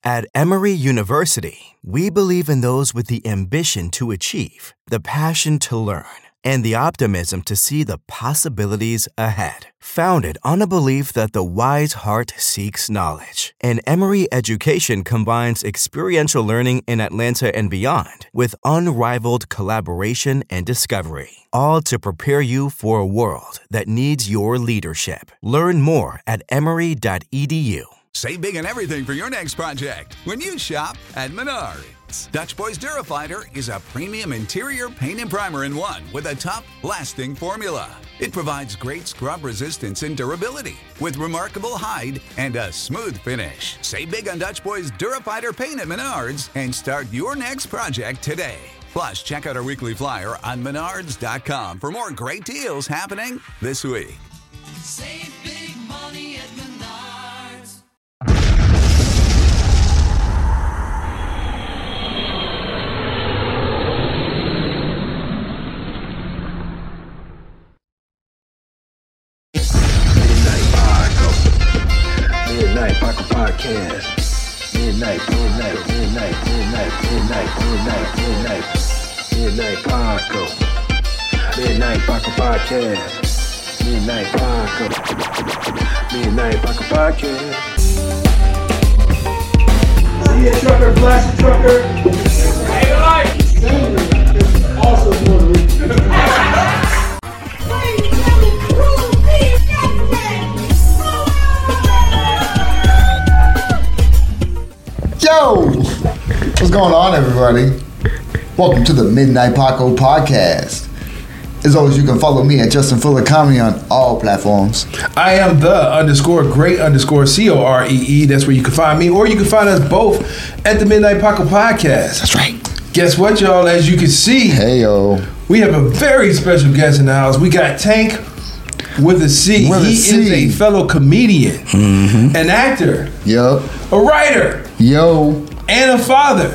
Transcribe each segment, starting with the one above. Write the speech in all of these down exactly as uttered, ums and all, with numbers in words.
At Emory University, we believe in those with the ambition to achieve, the passion to learn, and the optimism to see the possibilities ahead. Founded on a belief that the wise heart seeks knowledge, and Emory education combines experiential learning in Atlanta and beyond with unrivaled collaboration and discovery, all to prepare you for a world that needs your leadership. Learn more at emory dot e d u. Save big on everything for your next project when you shop at Menards. Dutch Boys Durafighter is a premium interior paint and primer in one with a tough, lasting formula. It provides great scrub resistance and durability with remarkable hide and a smooth finish. Save big on Dutch Boys Durafighter paint at Menards and start your next project today. Plus, check out our weekly flyer on menards dot com for more great deals happening this week. Save big money at Menards. Midnight Paco Podcast. Midnight, midnight, midnight, midnight, midnight, midnight, midnight, midnight Paco. Midnight Paco Podcast. Midnight Paco. Midnight Paco Podcast. See a trucker, flash a trucker. Hey, light. Sandra is also Puerto Rican. Yo! What's going on, everybody? Welcome to the Midnight Paco Podcast. As always, you can follow me at Justin Fuller Comedy on all platforms. I am the underscore great underscore C O R E E. That's where you can find me, or you can find us both at the Midnight Paco Podcast. That's right. Guess what, y'all? As you can see, Hey, yo. we have a very special guest in the house. We got Tank with a C. With a he C. is a fellow comedian, Mm-hmm. an actor, Yup. a writer, Yo. and a father.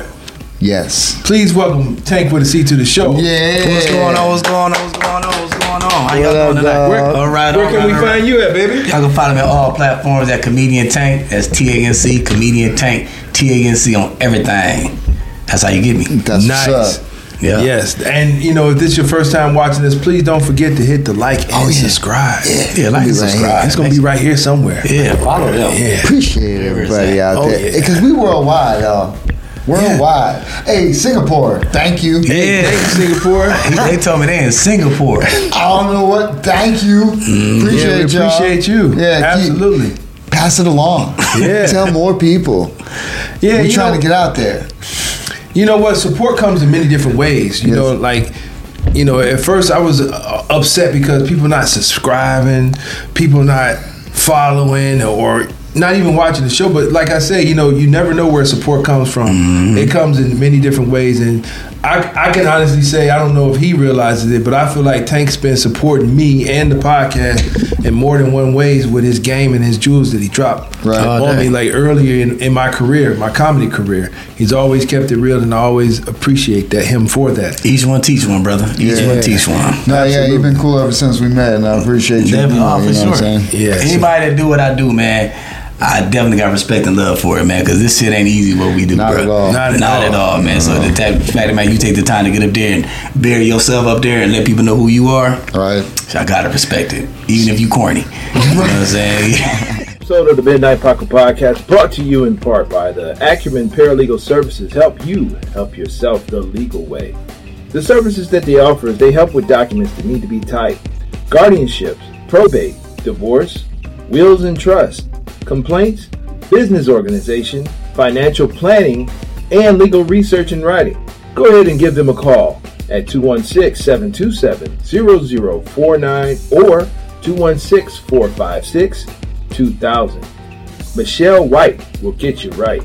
Yes. Please welcome Tank with a C to the show. Yeah. What's going on? What's going on? What's going on? What's going on? How y'all What up, doing tonight? dog? Where, All right, where all can right, we all find right. you at, baby? Y'all can find him at all platforms at Comedian Tank. That's T A N C, Comedian Tank, T A N C on everything. That's how you get me. That's Nice. what's up. Yeah. Yes, and you know, if this is your first time watching this, please don't forget to hit the like and Oh, yeah. subscribe. Yeah. Yeah, like Be and right subscribe. It's gonna be right here somewhere. Yeah, follow them. Yeah. Appreciate everybody out Oh, there. yeah. Because we worldwide, y'all. Worldwide. Hey, Singapore, thank you. Yeah. Thank you, Singapore. They told me they in Singapore. I don't know what. Thank you. Yeah, Appreciate we y'all. appreciate you. Yeah, keep- Absolutely. Pass it along. Yeah. Tell more people. Yeah, We're you trying know, to get out there. You know what? Support comes in many different ways. You Yes. know, like, you know, at first I was uh, upset because people not subscribing, people not following, or not even watching the show. But like I said, you know, you never know where support comes from. Mm-hmm. It comes in many different ways, and I, I can honestly say I don't know if he realizes it, but I feel like Tank's been supporting me and the podcast in more than one ways with his game and his jewels that he dropped Right. on Oh, me. dang. Like earlier in, in my career, my comedy career, he's always kept it real, and I always appreciate that him for that. Each one teach one, brother. Each Yeah. one teach one. No, yeah, you've been cool ever since we met, and I appreciate you. Definitely, you oh, know, for you know sure. what I'm saying? Yeah, so- Anybody that do what I do, man, I definitely got respect and love for it, man, because this shit ain't easy what we do, Not bro. at all. Not at Not at all. all, man. So the type- fact that, man, you take the time to get up there and bury yourself up there and let people know who you are, All right. I gotta respect it, even if you corny. You know what I'm saying? Episode of the Midnight Paco Podcast brought to you in part by the Acumen Paralegal Services. Help you help yourself the legal way. The services that they offer is they help with documents that need to be typed, guardianships, probate, divorce, wills and trust, complaints, business organization, financial planning, and legal research and writing. Go ahead and give them a call at two one six, seven two seven, zero zero four nine or two one six, four five six, two thousand. Michelle White will get you right.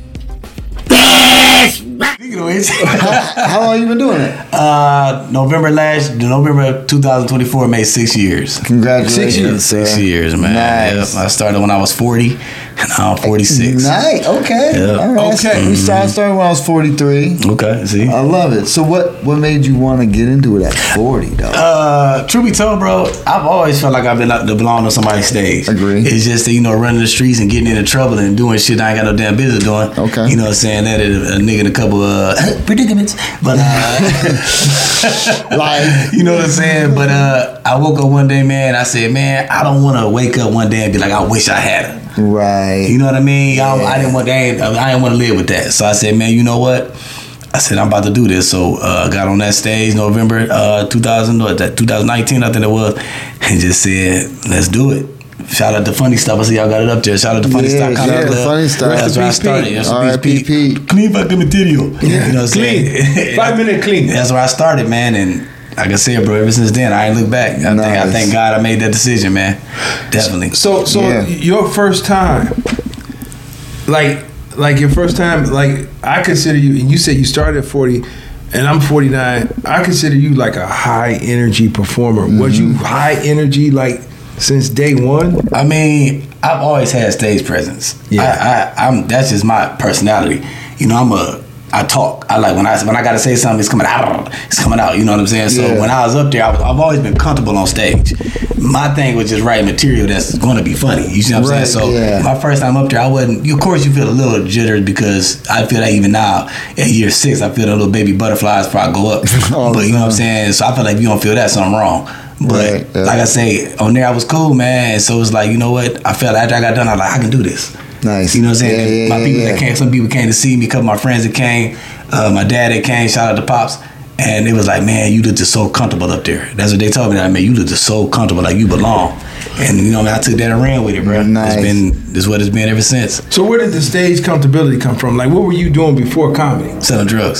Speaking of which, How long you been doing it? uh, November last, November twenty twenty-four made six years. Congratulations. Six years, six sir. years, man. Nice. Yep. I started when I was forty. and now I'm forty-six. Nice. Okay. Yeah. All right. Okay. We started, started when I was forty-three. Okay, see. I love it. So what what made you want to get into it at forty, though? Uh, truth be told, bro, I've always felt like I've been up to belong on somebody's stage. Agree. It's just that, you know, running the streets and getting into trouble and doing shit I ain't got no damn business doing. Okay. You know what I'm saying? That is a nigga in a couple of uh, predicaments. But, uh, Like, you know what I'm saying? But uh, I woke up one day, man, I said, man, I don't want to wake up one day and be like, I wish I had her. right. You know what I mean? I, Yeah. I didn't want that. I didn't want to live with that. So I said, man, you know what? I said, I'm about to do this. So I uh, got on that stage November uh, two thousand, or that twenty nineteen, I think it was, and just said, let's do it. Shout out to Funny Stuff. I see y'all got it up there. Shout out to Funny Yeah, Stuff. yeah, Club. Funny Stuff. That's where I Rest in started. peace, That's All where right, P P. Clean fucking material. You know what I'm Clean. saying? Five minute clean. That's where I started, man. And like I said, bro, ever since then, I ain't looked back. I, think, I Nice. thank God I made that decision, man. Definitely. So, so Yeah. your first time, like, like your first time, like I consider you, and you said you started at forty, and I'm forty-nine. I consider you like a high energy performer. Was you high energy like since day one? I mean, I've always had stage presence. Yeah. I, I, I'm. That's just my personality. You know, I'm a. I talk. I like when I when I gotta say something, it's coming out. It's coming out. You know what I'm saying? So Yeah. when I was up there, I was, I've always been comfortable on stage. My thing was just writing material that's going to be funny. You see what I'm Right, saying? So yeah. my first time up there, I wasn't. Of course, you feel a little jittered because I feel that even now at year six, I feel the little baby butterflies before I go up. Oh, but you know what I'm no. saying? So I feel like if you don't feel that, something wrong. But Right, yeah. like I say, on there I was cool, man. And so it's like, you know what? I felt after I got done, I was like, I can do this. Nice. You know what I'm saying? Yeah, yeah, my yeah, people yeah. that came, some people came to see me, a couple of my friends that came, uh, my dad that came, shout out to Pops. And it was like, man, you look just so comfortable up there. That's what they told me. That, man, you look just so comfortable, like you belong. And you know, man, I took that and ran with it, bro. Nice. It's been, this is what it's been ever since. So where did the stage comfortability come from? Like, what were you doing before comedy? Selling drugs.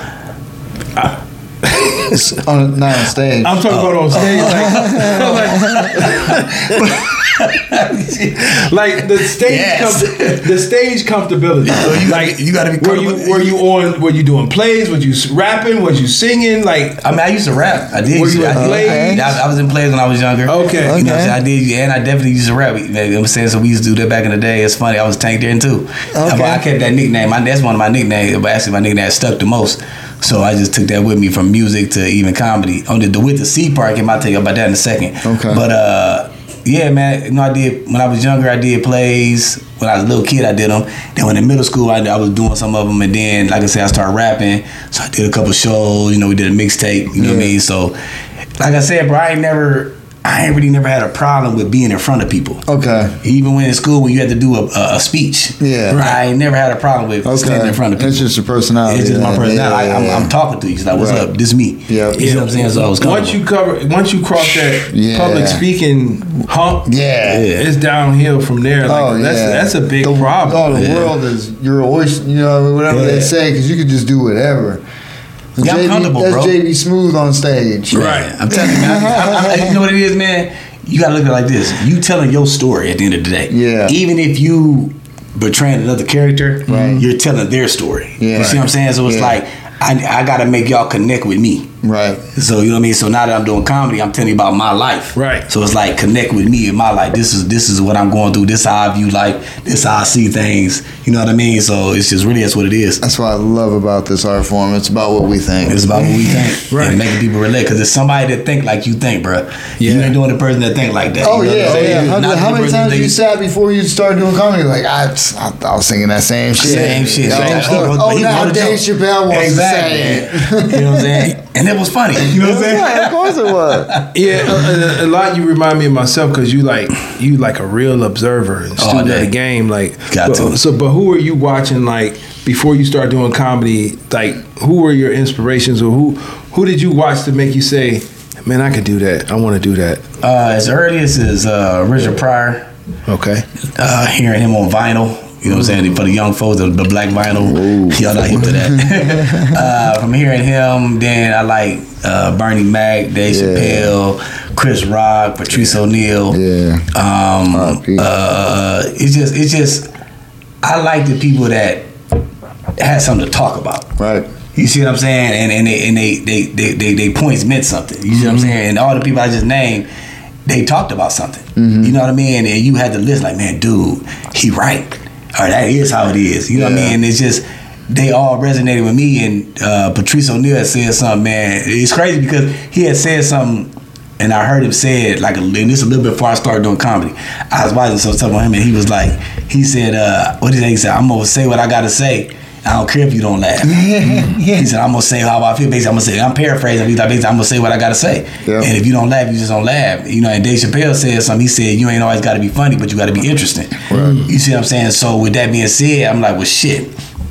On, not on stage. I'm talking about on stage, like, like, like the stage, Yes. com- the stage comfortability. you gotta- you gotta be Were you comfortable. were you on? Were you doing plays? Was you rapping? Was you singing? Like, I mean, I used to rap. I did. Were used you to, in I, did. plays? I, I was in plays when I was younger. Okay. You know what I'm Okay. saying? I did, and I definitely used to rap. You know what I'm saying? So we used to do that back in the day. It's funny. I was Tank there too. Okay. But I kept that nickname. I, that's one of my nicknames. But actually, my nickname stuck the most. So I just took that with me from music to even comedy. On the, the with the C part, I might tell you about that in a second. Okay. But uh, yeah, man. You know, I did when I was younger. I did plays. When I was a little kid, I did them. Then when in middle school, I, I was doing some of them. And then, like I said, I started rapping. So I did a couple shows. You know, we did a mixtape. You know what I Yeah. mean? So, like I said, bro, I ain't never, I ain't really never had a problem with being in front of people. Okay. Even when in school, when you had to do a, a, a speech, Yeah. I ain't never had a problem with Okay. standing in front of people. It's just your personality. It's just my Yeah, personality. yeah, I, I'm, yeah. I'm talking to you. It's like, what's Right. up? This me. Yeah. You know what I'm saying? So I was once comfortable. you cover, once you cross that Yeah. public speaking hump, Yeah. it's downhill from there. Like, Oh, that's yeah. that's a big the, problem. Oh, the Yeah. world is your oyster, you know, whatever Yeah. they say, because you can just do whatever. Yeah, I'm J B comfortable, that's bro. J B Smooth on stage. Right. I'm telling you, man. I, I, I, you know what it is, man? You gotta look at it like this. You telling your story at the end of the day. Yeah. Even if you betraying another character, Right. you're telling their story. Yeah. You see what I'm saying? So it's Yeah. like, I, I gotta make y'all connect with me. Right. So you know what I mean. So now that I'm doing comedy, I'm telling you about my life. Right. So it's like connect with me in my life. This is this is what I'm going through. This is how I view life. This is how I see things. You know what I mean. So it's just really that's what it is. That's what I love about this art form. It's about what we think. It's about what we think Right. and making people relate. Because it's somebody that think like you think, bro. You Yeah. ain't doing the person that think like that. Oh You know yeah, what oh I'm yeah. saying? How, Not how the many person times that you think- sat before you started doing comedy? Like I, I, I was singing that same shit. Same shit. Yo, Same oh, shit. oh, He now wrote a Dave joke. Chappelle wants Exactly. to say it. You know what I'm saying? And it was funny. You know what I'm saying? Yeah, of course it was. Yeah, a, a, a lot. You remind me of myself because you like you like a real observer and All student of day. the game. Like, Got but, to. So, but who are you watching? Like before you start doing comedy, like who were your inspirations, or who who did you watch to make you say, "Man, I could do that. I want to do that." Uh, as early as is uh, Richard Pryor. Okay. Uh, hearing him on vinyl. You know what I'm saying? For the young folks, the, the black vinyl, y'all not hip to that. uh, from hearing him, then I like uh, Bernie Mac, Dave Yeah. Chappelle, Chris Rock, Patrice O'Neal. Yeah. Um, R I P. uh, it's just, it's just, I like the people that had something to talk about. Right. You see what I'm saying? And and they and they they they, they, they points meant something. You see what I'm saying? And all the people I just named, they talked about something. Mm-hmm. You know what I mean? And you had to listen like, man, dude, he right. Or that is how it is. You know Yeah. what I mean? And it's just, they all resonated with me. And uh, Patrice O'Neal had said something, man. It's crazy because he had said something, and I heard him say it, like, a, and this a little bit before I started doing comedy. I was watching some stuff on him, and he was like, he said, uh, what did he say? I'm going to say what I got to say. I don't care if you don't laugh. He said, I'm going to say how I feel. Basically, I'm going to say, I'm paraphrasing. He's like, basically, I'm going to say what I got to say. Yeah. And if you don't laugh, you just don't laugh. You know, and Dave Chappelle said something. He said, you ain't always got to be funny, but you got to be interesting. Right. You see what I'm saying? So with that being said, I'm like, well, shit.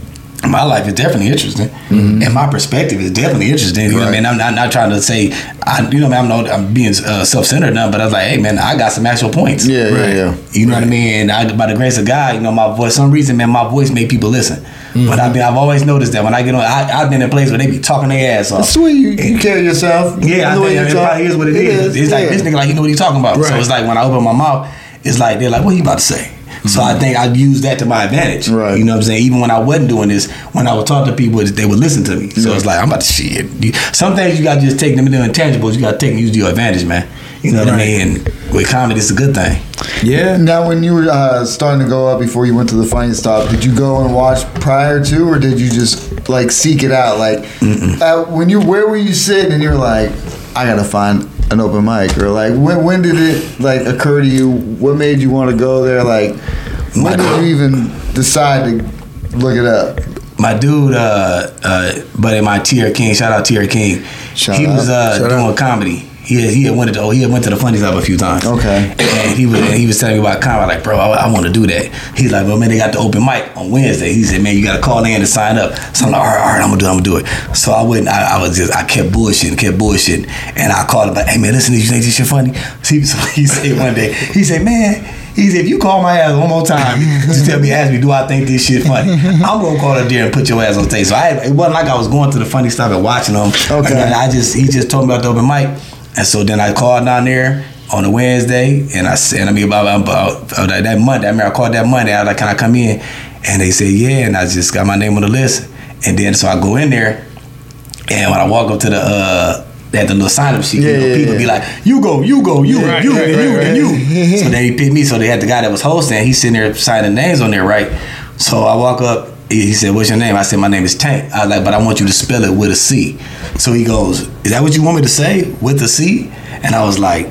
My life is definitely interesting, mm-hmm. and my perspective is definitely interesting. You right. know what I mean? I'm not, I'm not trying to say, I, you know what I mean? I'm, not, I'm being uh, self-centered now, but I was like, hey, man, I got some actual points. Yeah, right. yeah, yeah. You know right. what I mean? And I, by the grace of God, you know, my voice, some reason, man, my voice made people listen. Mm-hmm. But I mean, I've always noticed that when I get on, I, I've been in a place where they be talking their ass off. It's sweet. You, you carry yourself. Yeah, you I think it probably is what it, it is. is. It's yeah. like, this nigga, like, you know what he's talking about. Right. So it's like, when I open my mouth, it's like, they're like, what are you about to say? So I think I used that to my advantage. Right. You know what I'm saying? Even when I wasn't doing this, when I would talk to people, they would listen to me. So yeah. it's like, I'm about to shit. You, some things you got to just take them into intangibles. You got to take and use to your advantage, man. You know what right. I mean? And with comedy, it's a good thing. Yeah. Now, when you were uh, starting to go up before you went to the Funny Stop, did you go and watch prior to, or did you just like seek it out? Like, uh, when you, where were you sitting and you're like, I gotta find an open mic, or like, when when did it like occur to you? What made you want to go there? Like, when did you even decide to look it up? My dude, uh, uh, buddy, my T R King, shout out T R King. Shout he out. was uh, Shout doing out. comedy. He had, he had went to oh, he had went to the Funny Stop a few times. Okay. And he was and he was telling me about comedy. Like, bro, I, I want to do that. He's like, well, man, they got the open mic on Wednesday. He said, man, you got to call in to sign up. So I'm like, all right, all right, I'm gonna do it. I'm gonna do it. So I wouldn't. I, I was just, I kept bullshitting, kept bullshitting, and I called him like, hey man, listen, you think this shit funny? So he, so he said one day, he said, man. He said, if you call my ass one more time, just tell me, ask me, do I think this shit funny? I'm going to call her there and put your ass on stage. So I, it wasn't like I was going to the Funny Stop and watching them. Okay. And I just, he just told me about the open mic. And so then I called down there on a Wednesday, and I said, I mean, about, about, about that Monday, I mean, I called that Monday, I was like, can I come in? And they said, yeah, and I just got my name on the list. And then, so I go in there, and when I walk up to the, uh, they had the little sign-up sheet. Yeah, you know, yeah, people yeah. be like, you go, you go, you, Right, you, right, and right, you, right. and you. So then he picked me. So they had the guy that was hosting. He's sitting there signing names on there, right? So I walk up. He said, what's your name? I said, my name is Tank. I was like, but I want you to spell it with a C. So he goes, is that what you want me to say, with a C? And I was like,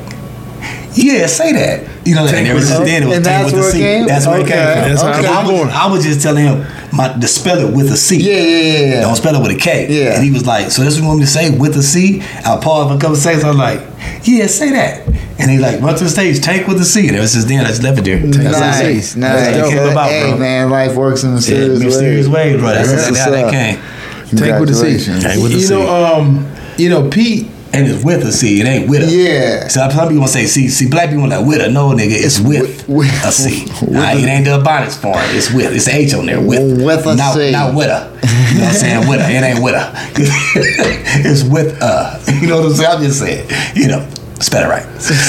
yeah, say that. You know, and ever since then it was And Tank that's with a where it C. came? That's where it Okay. came from. That's how Okay. it I, was was, born. I was just telling him my, to spell it with a C. Yeah, yeah, yeah, yeah. Don't spell it with a K. Yeah. And he was like, so that's what you want me to say, with a C? I paused for a couple seconds. I was like, yeah, say that. And he like, run to the stage, Tank with a C. And ever since then, I just left it there. That's Nice, it. nice. That's how it came about, Hey, bro. man, life works in mysterious Yeah, ways. mysterious ways, bro. That's, That's that's how what's that up. came. Tank with a C. Congratulations. Tank with a You C. know, um, you know, Pete. And it's with a C. It ain't with a. Yeah. So some people gonna say, see, see, black people like with a. No, nigga, it's, It's with, with- with- a C. with Nah, a- it ain't the Ebonics form. It's with. It's an H on there. With. With a not, C. Not with a. You know what I'm saying? With a. It ain't with a. It's with a. You know what I'm saying? I'm just saying. You know, spell it right.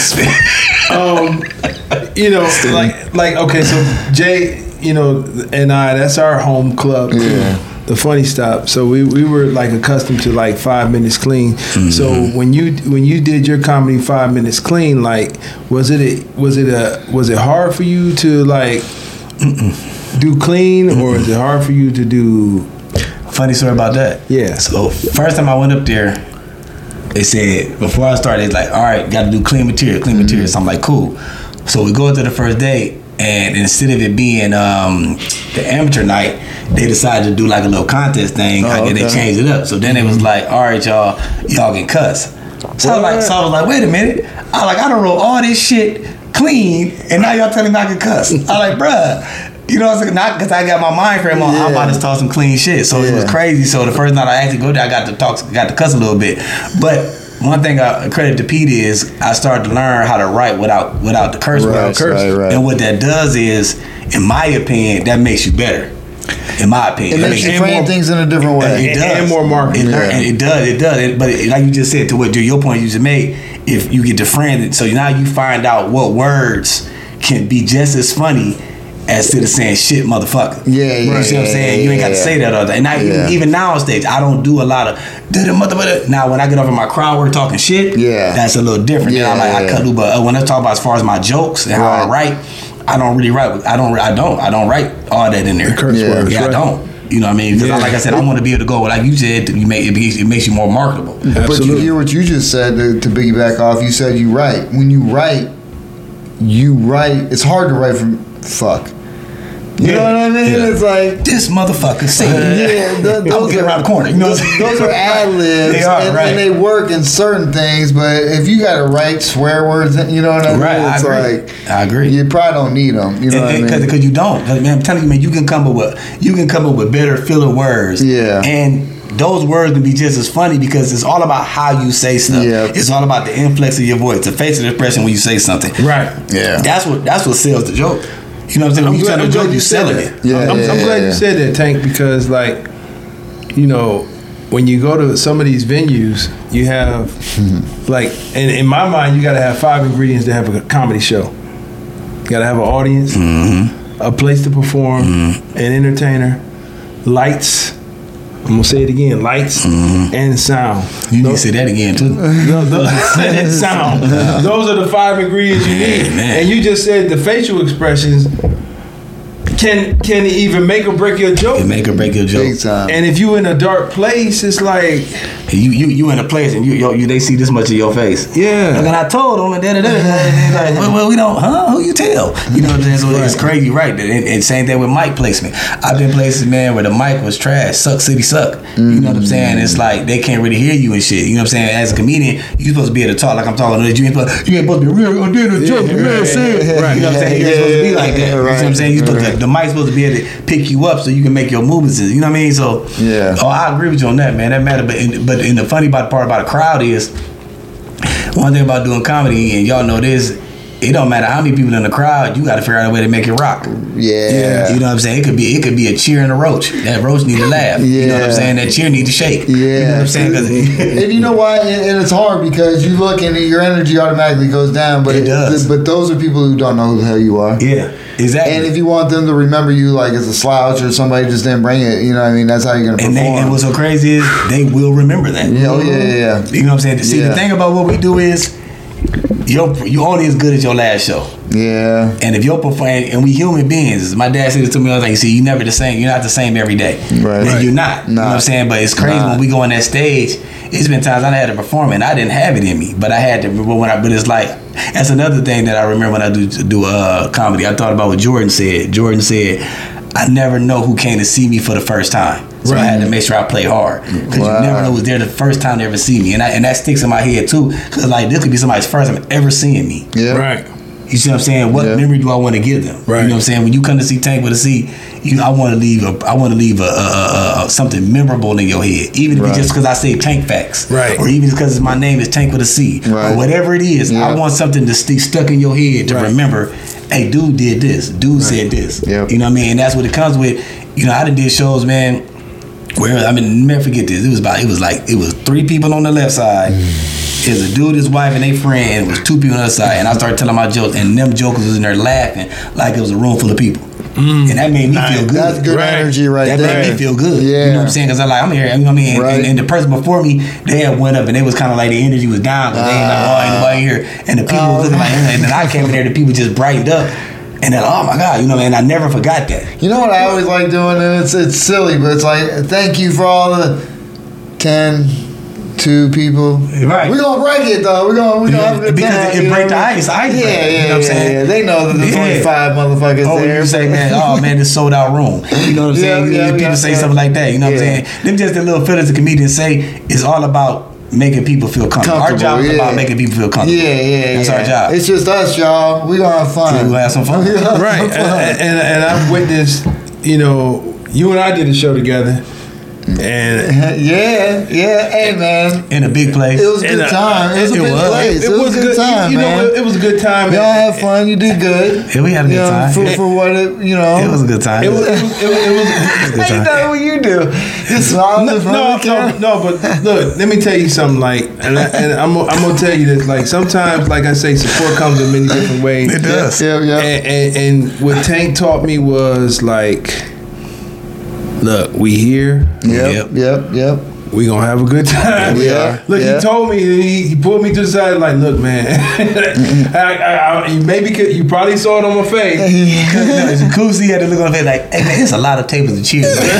um, you know, like, like okay, so Jay, you know, and I, that's our home club. Yeah. The Funny Stop. So we, we were like accustomed to like five minutes clean. Mm-hmm. So when you when you did your comedy five minutes clean, like was it a, was it a was it hard for you to like Mm-mm. do clean, Mm-mm. or is it hard for you to do? Funny story about that. Yeah. So first time I went up there, they said before I started, it's like, all right, got to do clean material, clean Mm-hmm. material. So I'm like, cool. So we go into the first day, and instead of it being um, the amateur night, they decided to do like a little contest thing. Oh, and okay. they changed it up. So then it was like, all right, y'all, y'all can cuss. So I was like, so I was like, wait a minute. I like, I done wrote all this shit clean, and now y'all telling me I can cuss. I like, bruh. You know what I'm saying? Not because I got my mind frame on. Yeah. I'm about to talk some clean shit. So Yeah. it was crazy. So the first night I actually go there, I got to talk, got to cuss a little bit. But one thing I credit to Pete is I started to learn how to write without without the curse Right, words. right, right. And what that does is, in my opinion, that makes you better. In my opinion, It makes you and frame more- things in a different way. It does. And more marketing. It, Yeah. and it does. It does. It, but it, like you just said, to what to your point you just made, if you get to frame it, so now you find out what words can be just as funny as instead of saying shit, motherfucker. Yeah, yeah, You see what I'm saying? You ain't got to yeah. say that all day. And I, Yeah. even now on stage, I don't do a lot of da da motherfucker. Now when I get over my crowd work talking shit, Yeah. that's a little different. Yeah, Yeah, like I yeah. cut do, but uh, when I talk about as far as my jokes and how I Right. write, I don't really write. I don't. I don't. I don't write all that in there. curse Yeah. words, Yeah, I right. don't. You know what I mean? Because Yeah. like I said, I want to be able to go. Like you said, you make it, makes- it makes you more marketable. But you Absolutely. hear what you just said to, to piggyback off. You said you write. When you write, you write. It's hard to write from fuck. You Yeah. know what I mean? Yeah. It's like This motherfucker say yeah, th- I'm those getting are, around the corner. You know what I'm saying? those are ad libs, They are, and, right. and they work in certain things. But if you got to write swear words, you know what I mean? Right, I It's agree. like I agree. you probably don't need them. You know what I mean? Because you don't. 'Cause, man, I'm telling you, man, you can come up with you can come up with better filler words. Yeah. And those words can be just as funny because it's all about how you say stuff. Yeah. It's all about the inflex of your voice, the facial expression when you say something. Right. Yeah. That's what that's what sells the joke. You know what I'm saying? When I'm you glad- tell a I'm glad joke, you you said selling that. it. Yeah, I'm, I'm yeah, glad yeah. you said that, Tank, because like, you know, when you go to some of these venues, you have like, and in my mind, you got to have five ingredients to have a comedy show. You got to have an audience, a place to perform, an entertainer, lights. I'm gonna say it again: lights and sound. You need to say that again too. Those, those, and sound. Those are the five ingredients you need. man. And you just said the facial expressions can can even make or break your joke. It make or break your joke. Big time. And if you in a dark place, it's like, And you you you in a place and you yo, you they see this much of your face. yeah. And I told them, and da da da. Like, well, well, we don't, huh? Who you tell? You know what I'm saying? So it's crazy, right? And, and same thing with mic placement. I've been places, man, where the mic was trash, suck city suck. You know what I'm saying? It's like they can't really hear you and shit. You know what I'm saying? As a comedian, you supposed to be able to talk like I'm talking. You ain't supposed, you ain't supposed to be real. I did a joke, the man said. Right. You know what I'm saying? You ain't supposed to be like that. You know what I'm saying? You supposed to, the mic's supposed to be able to pick you up so you can make your movements. You know what I mean? So Yeah. oh, I agree with you on that, man. That matter. But in, but in the funny about part about a crowd is one thing about doing comedy, and y'all know this. It don't matter how many people in the crowd, you got to figure out a way to make it rock. Yeah. You know what I'm saying? It could be it could be a cheer and a roach. That roach need to laugh. You know what I'm Yeah. saying? That cheer need to shake. Yeah. You know what I'm saying? 'Cause- And you know why? And, and it's hard because you look and your energy automatically goes down. But It does. But those are people who don't know who the hell you are. yeah, exactly. And if you want them to remember you like as a slouch or somebody just didn't bring it, you know what I mean? That's how you're going to and, perform. they, and what's so crazy is they will remember that. yeah, oh, yeah, yeah, yeah. You know what I'm saying? See, Yeah. the thing about what we do is you're, you only as good as your last show. Yeah. And if you're performing, and we human beings, my dad said this to me all the time. He said, "You never the same. You're not the same every day. Right. And Right. you're not. You know Nah. what I'm saying? But it's crazy Nah. when we go on that stage. It's been times I had to perform and I didn't have it in me, but I had to. But when I, but it's like that's another thing that I remember when I do do uh, comedy. I thought about what Jordan said. Jordan said, "I never know who came to see me for the first time." So I had to make sure I play hard because Wow. you never know who's there the first time they ever see me, and I, and that sticks in my head too. Because like this could be somebody's first time ever seeing me. Yeah. Right. You see what I'm saying? What Yeah. memory do I want to give them? Right. You know what I'm saying? When you come to see Tank with a C, you I want to leave a I want to leave a, a, a, a something memorable in your head, even if Right. it's just because I say Tank Facts, Right. Or even because my name is Tank with a C, Right. or whatever it is. Yeah. I want something to stay stuck in your head to Right. remember. Hey, dude did this. Dude said this. Yep. You know what I mean? And that's what it comes with. You know, I done did shows, man. Where I mean, never forget this. It was about. It was like it was three people on the left side. It was a dude, his wife, and their friend. It was two people on the other side, and I started telling my jokes, and them jokers was in there laughing like it was a room full of people, and that made me feel good. That's good Right. energy right That there. made me feel good. Yeah. You know what I'm saying? Because I like I'm here. You know what I mean? And, Right. and, and the person before me, they had went up, and they was kind of like the energy was down. Cause they ain't like, oh, ain't nobody here, and the people Oh, was looking like, and then I came in there, the people just brightened up. And then, oh my God, you know, and I never forgot that. You know what I always like doing, and it's it's silly, but it's like thank you for all the ten, two people. Right. We're gonna break it though. We're gonna we gonna have a good Because time. it- it you know break the what I mean? ice, ice Yeah, break, yeah, you know what I'm yeah, saying? yeah. They know that there's Yeah. only five motherfuckers Oh, there. you say, man, oh man, this sold out room. You know what I'm Yeah, saying? yeah, People yeah, say yeah. something like that. You know what Yeah. I'm saying? Them just the little feelings the comedians say is all about making people feel comfortable. Our Comfortable, job is yeah. about making people feel comfortable. Yeah, yeah, That's yeah. our job. It's just us, y'all. We gonna have fun. We gonna have some fun. We gonna have Right. some And, fun. and, and I've witnessed, you know, you and I did a show together, And yeah, yeah. Hey, man. In a big place. It was a good And, uh, time. It was a it big was. place. It, It, was, was a good time, you man. know, it, it was a good time. Y'all had fun. You did good. Yeah, we had a good You know, time. for, for what it, you know. It was a good time. It was. It was. It was, it was a good Hey, you time. know what you do? Just smile no, in front no, of the no, camera. no, but look, let me tell you something. Like, and, I, and I'm, I'm gonna tell you this. Like, sometimes, like I say, support comes in many different ways. It does. Yeah, yeah. And, and, and what Tank taught me was like, look, we here. Yep, yep, yep. We gonna have a good time. We are. Look, Yeah. he told me, he, he pulled me to the side, like, look, man, I, I, I, you maybe could, you probably saw it on my face. No, Cousy had to look on the face like, hey man, it's a lot of tables and cheers. and,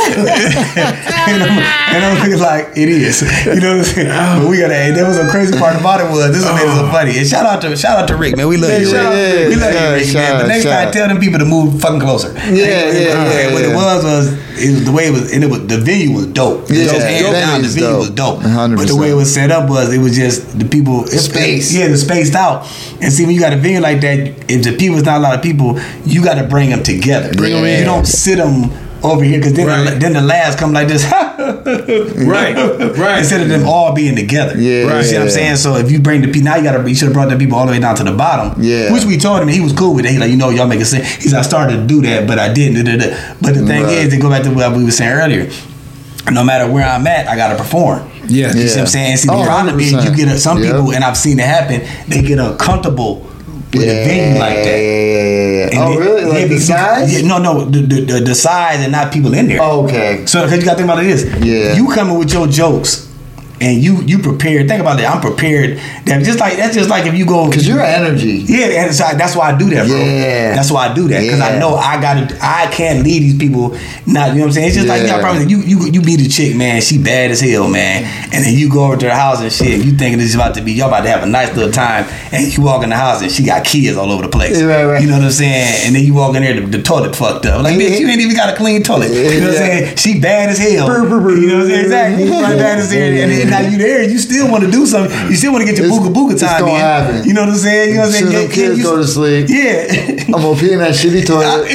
I'm, and I'm looking like, it is. You know what I'm saying? But we gotta, and there was a crazy part about it was, this is what made it so funny. And shout out to shout out to Rick, man. We love Man, you, shout Rick. out to We Rick. love Yeah, you, Rick, shout man. But out, next shout time, out. tell them people to move fucking closer. Yeah, yeah, yeah, What it yeah. was was, it was the way it was, and it was, the venue was dope. Yeah, It just the hands down, the venue's venue dope. was dope. one hundred But the way it was set up was, it was just the people. it- Space. Yeah, the spaced out. And see, when you got a venue like that, if the people's not a lot of people, you got to bring them together. Bring 'em in. You don't sit them over here because then, Right. the, then the laughs come like this. Right, right. Instead of them all being together. Yeah, You see what I'm yeah. saying? So if you bring the people, now you got to, you should have brought the people all the way down to the bottom. Yeah. Which we told him, and he was cool with it. He like, you know, y'all make it sense. He said, I started to do that, but I didn't. Da, da, da. But the thing Right. is, to go back to what we were saying earlier, no matter where I'm at, I got to perform. Yeah. You see what I'm saying? And see, the Oh, problem is, one hundred you percent. get a, some Yep. people, and I've seen it happen, they get uncomfortable with a venue like that. Yeah, yeah, yeah, yeah. And Oh, they- really? Like yeah, the because- size? Yeah, no, no, the, the, the, the size and not people in there. Oh, okay. So, because you got to think about it is, Yeah. you coming with your jokes, and you you prepared. Think about that. I'm prepared. That just like that's just like if you go Because your energy. yeah, and so I- that's why I do that, bro. Yeah. That's why I do that because I Yeah. know I gotta. I can't lead these people. Not you know what I'm saying. It's just like Yeah. y'all probably you you you meet a chick, man. She bad as hell, man. And then you go over to her house and shit. You thinking it's about to be y'all about to have a nice little time, and you walk in the house and she got kids all over the place. Yeah, right, right. You know what I'm saying? And then you walk in there, the, the toilet fucked up. Like bitch, you ain't even got a clean toilet. You know what I'm Yeah. saying? She bad as hell. You know what I'm saying? Exactly. Right bad as hell. And then now you there, you still want to do something. You still want to get your It's- booga booga it's time gonna in. happen. You know what I'm saying? You know what I'm saying? Soon Yeah, them kids you- go to sleep. yeah. I'm gonna pee in that shitty toilet.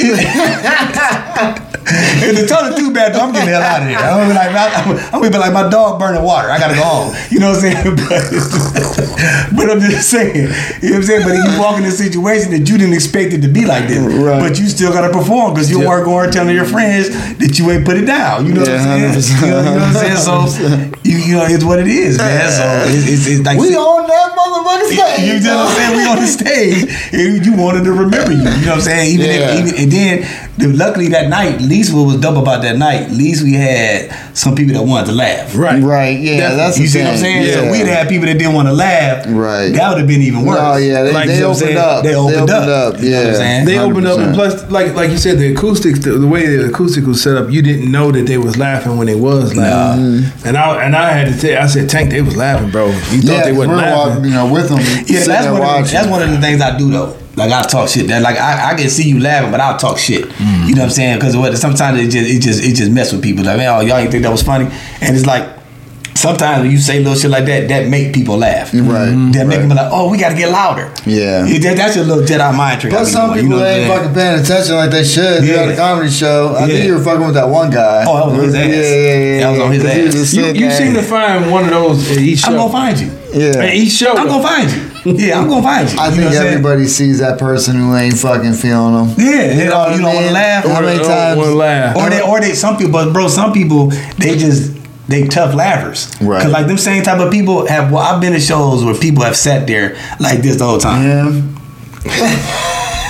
If the toilet too bad, I'm getting the hell out of here. I'm gonna be like, I'm, I'm gonna be like my dog burning water. I gotta go home. You know what I'm saying? But, but I'm just saying. You know what I'm saying? But if you walk in a situation that you didn't expect it to be like this, Right. but you still gotta perform because you Yeah. work hard telling your friends that you ain't put it down. You know Yeah, what I'm one hundred saying? percent. You know, you know what I'm saying? So you, you know, it's what it is, man. So it's, it's, it's like We on that motherfucker stage. you know what I'm saying? We on the stage, and you wanted to remember you. You know what I'm saying? Even Yeah. if, even and then the, luckily that night, at least what was dope about that night, at least we had some people that wanted to laugh. Right. Right, yeah, that's You the see thing. what I'm saying? Yeah. So we'd have people that didn't want to laugh. Right. That would have been even worse. Oh yeah, they, Like, they you know what I'm opened saying? up. They opened up. Yeah, You know what I'm saying? They opened up, and one hundred percent. plus, like like you said, the acoustics, the, the way the acoustic was set up, you didn't know that they was laughing when they was laughing. And I and I had to tell, I said, Tank, they was laughing, bro. You thought Yeah, they we're wasn't laughing. walking, you know, with them. Yeah, sitting that's there one, of the, watching. that's one of the things I do though. Like I talk shit. That like I, I can see you laughing, but I'll talk shit. Mm. You know what I'm saying? Because what sometimes it just it just it just mess with people. Like man, oh y'all ain't think that was funny, and it's like sometimes when you say little shit like that, that make people laugh. Right, That make right. them be like, oh, we got to get louder. Yeah. It- that- that's a little Jedi mind trick. I Plus, be some doing, people you know what I'm ain't saying? fucking paying attention like they should. You Yeah. at a comedy show. I Yeah. think you were fucking with that one guy. Oh, that was on his ass. Yeah, yeah, yeah. That was on his yeah. He was ass. just You, sitting you there. seem to find one of those at each show. I'm gonna find you. Yeah. At each show. I'm gonna find you. Yeah, I'm gonna find you. I You know think what I'm saying? everybody sees that person who ain't fucking feeling them. Yeah, you know know, what I you don't want to mean? laugh. How Or, many Don't times? wanna laugh. or they, or they, some people, but bro, some people they just they tough laughers. Right. Cause like them same type of people have. Well, I've been to shows where people have sat there like this the whole time. Yeah.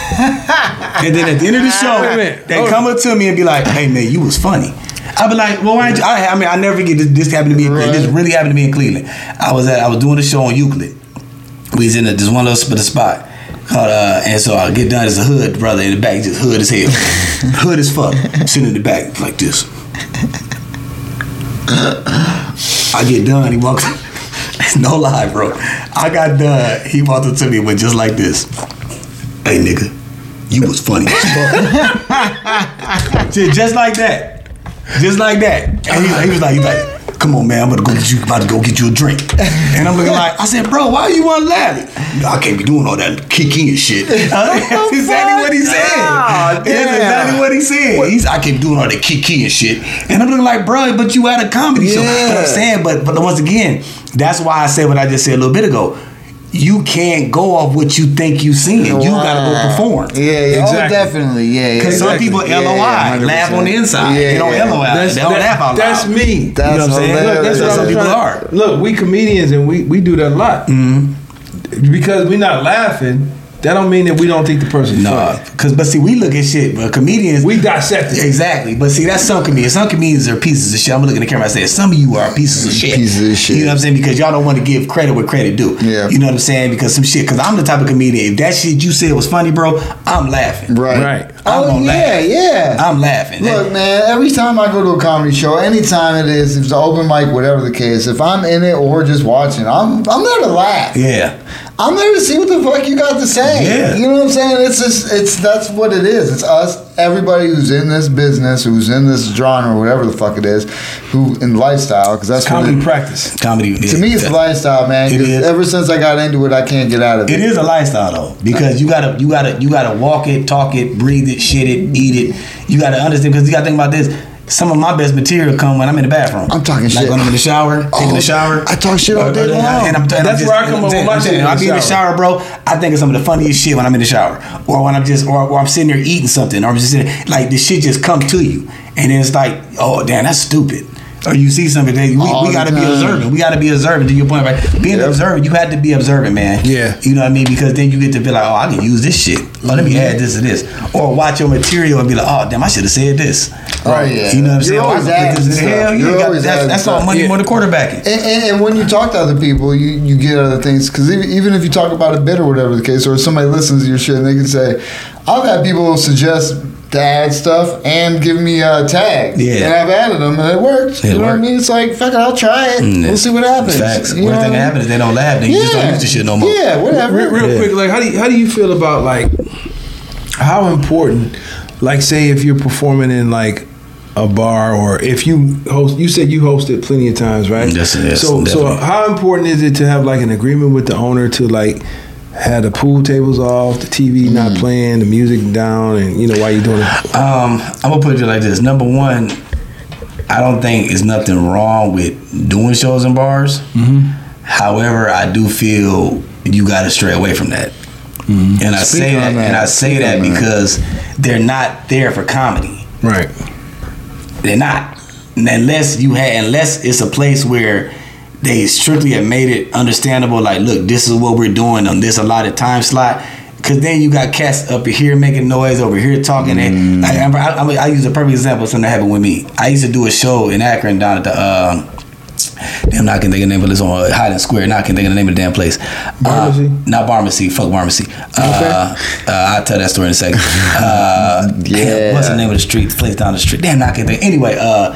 And then at the end of the show, Wait a minute. they Hold come up to me and be like, "Hey man, you was funny." I be like, "Well, why?" Ain't you? I, I mean, I never forget this. This happened to me. In Cleveland. This Right. really happened to me in Cleveland. I was at, I was doing a show on Euclid. We was in a, this one little spot, spot called, uh, and so I get done. There's a hood brother in the back, just hood as hell, hood as fuck, sitting in the back like this. I get done. He walks. No lie, bro. I got done. He walked up to me with just like this. Hey, nigga, you was funny. just, just like that. Just like that. And he, he was like, he was like, come on, man, I'm about to go get you, about to go get you a drink. And I'm looking like, I said, bro, why you want to laugh? I can't be doing all that kiki and shit. That's exactly what he said. Oh, That's exactly what he said. He's, I can't be doing all that kiki and shit. And I'm looking like, bro, but you at a comedy show. But I'm saying, but but once again, that's why I said what I just said a little bit ago. You can't go off what you think you seeing. You Wow. gotta go perform. Yeah, yeah, Exactly. oh, definitely, yeah, yeah. Because some exactly. people Yeah, L O I, yeah, one hundred laugh on the percent. inside. Yeah, they don't yeah. L O I. That's, They don't that- laugh out loud. that's me. That's you know what I'm saying? hilarious. Look, that's what Some I'm people trying are. to, look, we comedians and we, we do that a lot. Mm-hmm. Because we're not laughing, that don't mean that we don't think the person's No, funny. because but see, we look at shit, but comedians We dissect it. exactly. But see, that's some comedians. Some comedians are pieces of shit. I'm looking at the camera. I say, some of you are pieces of shit. Pieces of shit. You know what I'm saying? Because y'all don't want to give credit where credit due. Yeah. You know what I'm saying? Because some shit. Because I'm the type of comedian. If that shit you said was funny, bro, I'm laughing. Right. Right. I'm Oh, gonna yeah, laugh. yeah. I'm laughing. Look, man, every time I go to a comedy show, anytime it is, if it's an open mic, whatever the case, if I'm in it or just watching, I'm I'm there to laugh. Yeah. I'm there to see what the fuck you got to say. Yeah. You know what I'm saying? It's just, it's that's what it is. It's us, everybody who's in this business, who's in this genre, or whatever the fuck it is, who in lifestyle, because that's what Comedy it, practice. Comedy. to me it's a lifestyle, man. It 'cause is. ever since I got into it, I can't get out of it. It is a lifestyle though, because you gotta, you gotta, you gotta walk it, talk it, breathe it, shit it, eat it. You gotta understand, because you gotta think about this. Some of my best material come when I'm in the bathroom. I'm talking like shit. when I'm in the shower, taking Oh, a shower. I talk shit all day long. And I'm, and I'm That's just, where I and come I'm up saying- with my I'm shit saying, in the I be in the shower. shower, bro. I think of some of the funniest shit when I'm in the shower, or when I'm just, or, or I'm sitting there eating something, or I'm just sitting, like the shit just come to you, and then it's like, oh damn, that's stupid. Or you see something, that we, All we the gotta be time. observant. We gotta be observant to your point, right? Being Yep. observant, you had to be observant, man. Yeah. You know what I mean? Because then you get to be like, oh, I can use this shit. Oh, let me add this to this. Or watch your material and be like, oh, damn, I should have said this. Oh, yeah. You know what I'm saying? You're Oh, I always can put adding this in. stuff. Hell, You're you got, always that's, adding that's all stuff. money Yeah. more than quarterbacking. And, and, and when you talk to other people, you, you get other things. Because even, even if you talk about a bit or whatever the case, or somebody listens to your shit and they can say, I've had people suggest to add stuff and give me uh, tags. Yeah. And I've added them and it worked. It you know what I worked. mean? It's like, fuck it, I'll try it. Mm, we'll see what happens. Facts. You Worst know thing what that I happens mean? is they don't laugh. Then you just don't use the shit no more. Yeah, whatever. Real, real Yeah. quick, like how do you, how do you feel about like how important, like say if you're performing in like a bar or if you host, you said you hosted plenty of times, right? Yes, yes, So so definitely. how important is it to have like an agreement with the owner to like have the pool tables off, the T V Mm. not playing, the music down, and you know why you doing it? Um, I'm gonna put it like this. Number one, I don't think there's nothing wrong with doing shows in bars. Mm-hmm. However, I do feel you got to stray away from that. Mm-hmm. And I Speak say on that, that. and I say Speak that on that. because they're not there for comedy. Right. They're not, and unless you had, unless it's a place where they strictly have made it understandable. Like, look, this is what we're doing on this allotted time slot. Because then you got cats up here making noise, over here talking. And I, I, I, I use a perfect example of something that happened with me. I used to do a show in Akron down at the. Um, Damn, now I can think of the name of this on Highland Square. Now I can think of the name of the damn place. Barmacy? Uh, not Barmacy. Fuck Barmacy. Uh, uh, I'll tell that story in a second. Uh, Yeah. damn, what's the name of the street? The place down the street. Damn, now I can think. Anyway, uh,